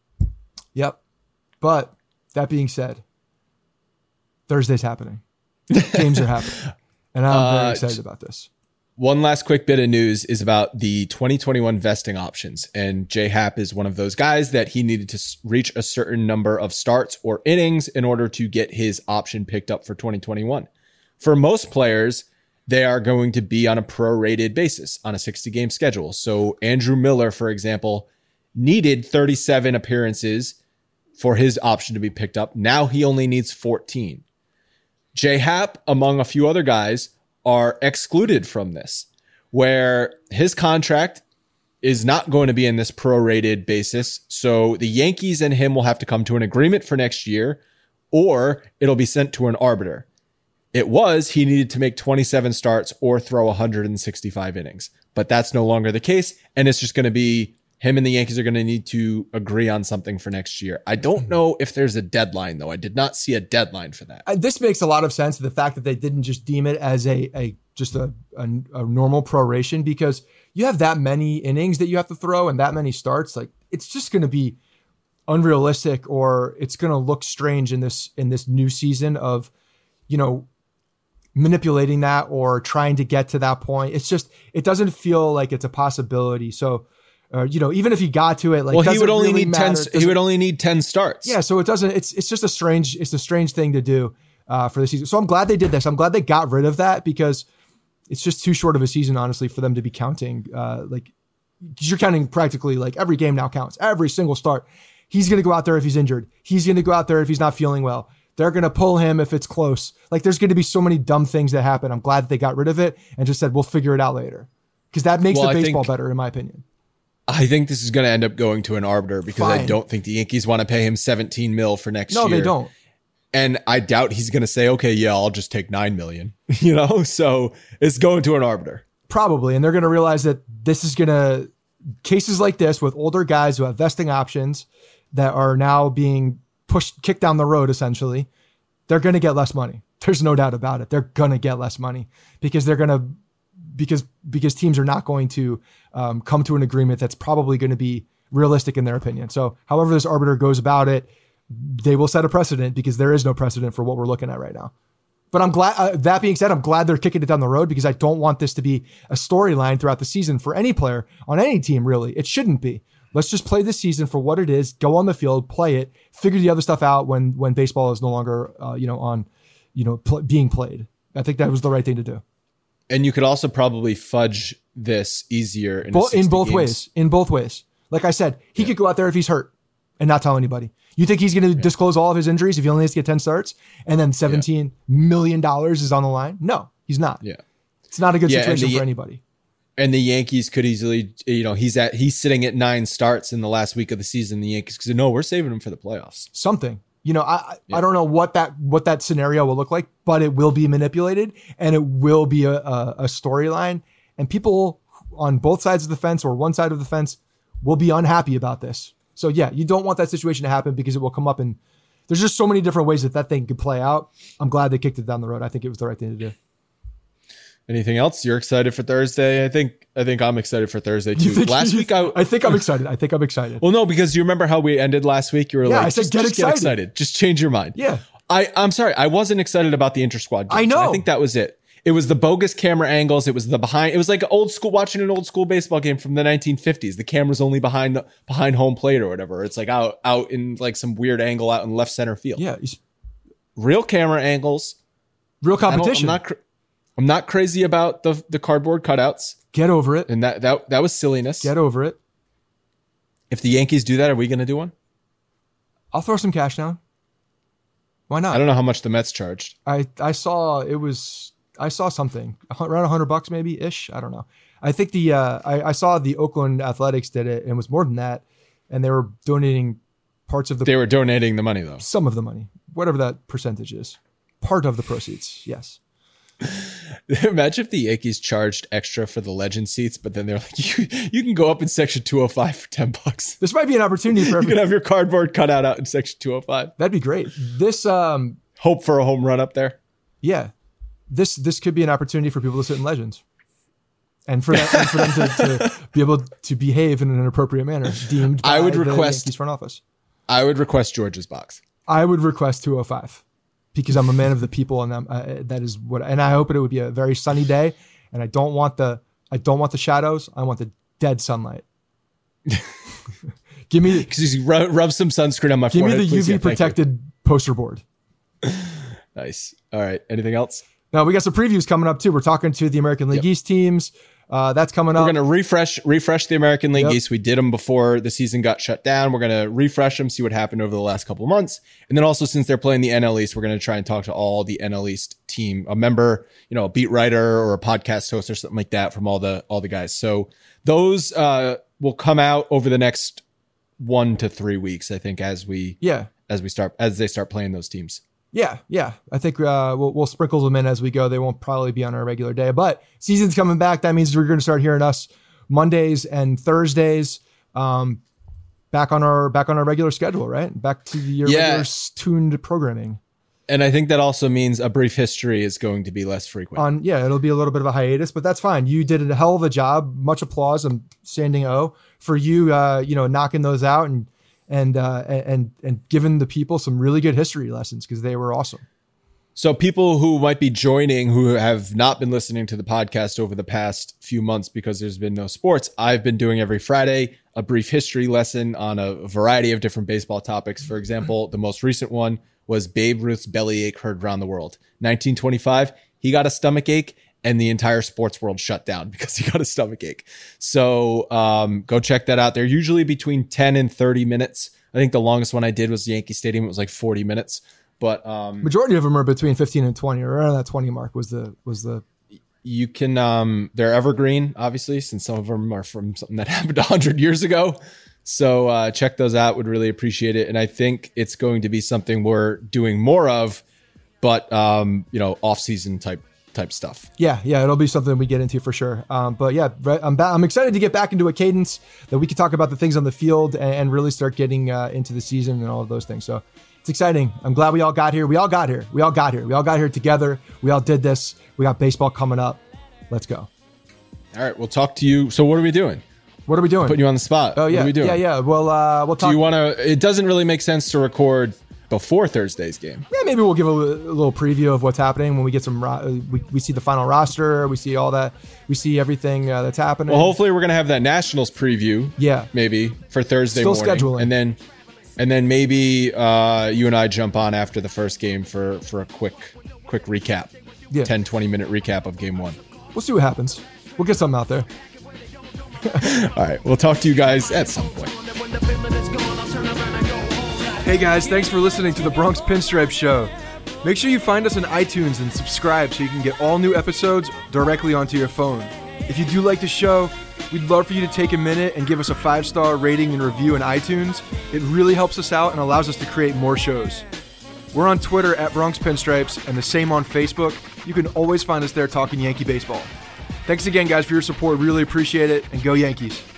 Yep. But that being said, Thursday's happening. Games are happening. And I'm very uh, excited about this. One last quick bit of news is about the twenty twenty-one vesting options. And J Happ is one of those guys that he needed to reach a certain number of starts or innings in order to get his option picked up for twenty twenty-one. For most players, they are going to be on a prorated basis on a sixty game schedule. So Andrew Miller, for example, needed thirty-seven appearances for his option to be picked up. Now he only needs fourteen. J Happ, among a few other guys, are excluded from this, where his contract is not going to be in this prorated basis. So the Yankees and him will have to come to an agreement for next year, or it'll be sent to an arbiter. It was, he needed to make twenty-seven starts or throw one hundred sixty-five innings, but that's no longer the case. And it's just going to be him and the Yankees are going to need to agree on something for next year. I don't know if there's a deadline, though. I did not see a deadline for that. Uh, this makes a lot of sense. The fact that they didn't just deem it as a, a just a, a, a normal proration, because you have that many innings that you have to throw and that many starts. Like, it's just going to be unrealistic, or it's going to look strange in this, in this new season of, you know, manipulating that or trying to get to that point. It's just, it doesn't feel like it's a possibility. So, uh, you know, even if he got to it, like, well, he would only really need ten. He would only need ten starts. Yeah. So it doesn't, it's, it's just a strange, it's a strange thing to do uh, for the season. So I'm glad they did this. I'm glad they got rid of that because it's just too short of a season, honestly, for them to be counting. Uh, like, you're counting practically like every game now counts, every single start. He's going to go out there if he's injured. He's going to go out there if he's not feeling well. They're going to pull him if it's close. Like, there's going to be so many dumb things that happen. I'm glad that they got rid of it and just said, we'll figure it out later. Because that makes well, the baseball think, better, in my opinion. I think this is going to end up going to an arbiter because Fine. I don't think the Yankees want to pay him seventeen mil for next no, year. No, they don't. And I doubt he's going to say, okay, yeah, I'll just take nine million, you know? So it's going to an arbiter. Probably. And they're going to realize that this is going to, cases like this with older guys who have vesting options that are now being pushed, kicked down the road, essentially, they're going to get less money. There's no doubt about it. They're going to get less money because they're going to, because, because teams are not going to um, come to an agreement that's probably going to be realistic in their opinion. So however this arbiter goes about it, they will set a precedent because there is no precedent for what we're looking at right now. But I'm glad, uh, that being said, I'm glad they're kicking it down the road because I don't want this to be a storyline throughout the season for any player on any team, really. It shouldn't be. Let's just play this season for what it is, go on the field, play it, figure the other stuff out when, when baseball is no longer, uh, you know, on, you know, pl- being played. I think that was the right thing to do. And you could also probably fudge this easier in, Bo- in both games. ways. In both ways. Like I said, he yeah. could go out there if he's hurt and not tell anybody. You think he's going to yeah. disclose all of his injuries if he only has to get ten starts and then seventeen yeah. million dollars is on the line? No, he's not. Yeah. It's not a good yeah, situation the, for anybody. And the Yankees could easily, you know, he's at, he's sitting at nine starts in the last week of the season. The Yankees could say, no, we're saving him for the playoffs. Something, you know, I, yeah. I don't know what that, what that scenario will look like, but it will be manipulated and it will be a, a, a storyline, and people on both sides of the fence or one side of the fence will be unhappy about this. So yeah, you don't want that situation to happen because it will come up, and there's just so many different ways that that thing could play out. I'm glad they kicked it down the road. I think it was the right thing to do. Anything else? You're excited for Thursday? I think I think I'm excited for Thursday too. Last you, week I I think I'm excited. I think I'm excited. Well, no, because you remember how we ended last week? You were yeah, like, I said, just, get, just excited. get excited. Just change your mind. Yeah. I, I'm sorry. I wasn't excited about the inter-squad games. I know. I think that was it. It was the bogus camera angles. It was the behind. It was like old school, watching an old school baseball game from the nineteen fifties. The camera's only behind the, behind home plate or whatever. It's like out out in like some weird angle out in left center field. Yeah. Real camera angles. Real competition. I'm not, cr- I'm not crazy about the the cardboard cutouts. Get over it. And that that that was silliness. Get over it. If the Yankees do that, are we going to do one? I'll throw some cash down. Why not? I don't know how much the Mets charged. I, I saw it was I saw something around a hundred bucks maybe ish. I don't know. I think the uh, I, I saw the Oakland Athletics did it and it was more than that, and they were donating parts of the. They were donating the money though. Some of the money, whatever that percentage is, part of the proceeds. Yes. Imagine if the Yankees charged extra for the legend seats, but then they're like, you, you can go up in section two oh five for ten bucks. This might be an opportunity for everyone. You can have your cardboard cutout out in section two oh five. That'd be great. This um hope for a home run up there. Yeah. This this could be an opportunity for people to sit in legends. And for that and for them to, to be able to behave in an appropriate manner, deemed by I would the request Yankees front office. I would request George's box. I would request two oh five. Because I'm a man of the people, and I'm, uh, that is what. And I hope it would be a very sunny day. And I don't want the, I don't want the shadows. I want the dead sunlight. Give me, because you rub, rub some sunscreen on my give forehead. Give me the please. U V Yeah, protected poster board. Nice. All right. Anything else? Now we got some previews coming up too. We're talking to the American League yep. East teams. Uh, that's coming up. We're going to refresh refresh the American League yep. East. We did them before the season got shut down. We're going to refresh them, see what happened over the last couple of months. And then also, since they're playing the N L East, we're going to try and talk to all the N L East team, a member, you know, a beat writer or a podcast host or something like that from all the all the guys. So those uh, will come out over the next one to three weeks, I think, as we yeah as we start as they start playing those teams. Yeah, yeah. I think uh, we'll, we'll sprinkle them in as we go. They won't probably be on our regular day, but season's coming back. That means we're going to start hearing us Mondays and Thursdays, um, back on our back on our regular schedule, right? Back to the yeah. regular tuned programming. And I think that also means a brief history is going to be less frequent. On yeah, it'll be a little bit of a hiatus, but that's fine. You did a hell of a job. Much applause. I'm standing O for you. Uh, you know, knocking those out and. And uh, and and giving the people some really good history lessons because they were awesome. So people who might be joining who have not been listening to the podcast over the past few months because there's been no sports, I've been doing every Friday a brief history lesson on a variety of different baseball topics. For example, the most recent one was Babe Ruth's bellyache heard around the world. nineteen twenty-five, he got a stomach ache and the entire sports world shut down because he got a stomach ache. So um, go check that out. They're usually between ten and thirty minutes. I think the longest one I did was Yankee Stadium. It was like forty minutes. But um, majority of them are between fifteen and twenty, or around that twenty mark was the was the. You can um, they're evergreen, obviously, since some of them are from something that happened a hundred years ago. So uh, check those out. Would really appreciate it, and I think it's going to be something we're doing more of, but um, you know, off season type type stuff. Yeah, yeah, it'll be something we get into for sure. Um, but yeah, I'm ba- I'm excited to get back into a cadence that we can talk about the things on the field and, and really start getting uh, into the season and all of those things. So. It's exciting. I'm glad we all got here. We all got here. We all got here. We all got here together. We all did this. We got baseball coming up. Let's go. All right. We'll talk to you. So what are we doing? What are we doing? Putting you on the spot. Oh, yeah. What are we doing? Yeah, yeah. Well, uh, we'll talk. Do you want to, it doesn't really make sense to record before Thursday's game. Yeah, maybe we'll give a, a little preview of what's happening when we get some, ro- we, we see the final roster. We see all that. We see everything uh, that's happening. Well, hopefully we're going to have that Nationals preview. Yeah. Maybe for Thursday Still morning. scheduling. And then, And then maybe uh, you and I jump on after the first game for, for a quick quick recap. Yeah. ten, twenty minute recap of game one. We'll see what happens. We'll get something out there. All right. We'll talk to you guys at some point. Hey guys, thanks for listening to the Bronx Pinstripe Show. Make sure you find us on iTunes and subscribe so you can get all new episodes directly onto your phone. If you do like the show, we'd love for you to take a minute and give us a five-star rating and review in iTunes. It really helps us out and allows us to create more shows. We're on Twitter at Bronx Pinstripes and the same on Facebook. You can always find us there talking Yankee baseball. Thanks again, guys, for your support. Really appreciate it, and go Yankees.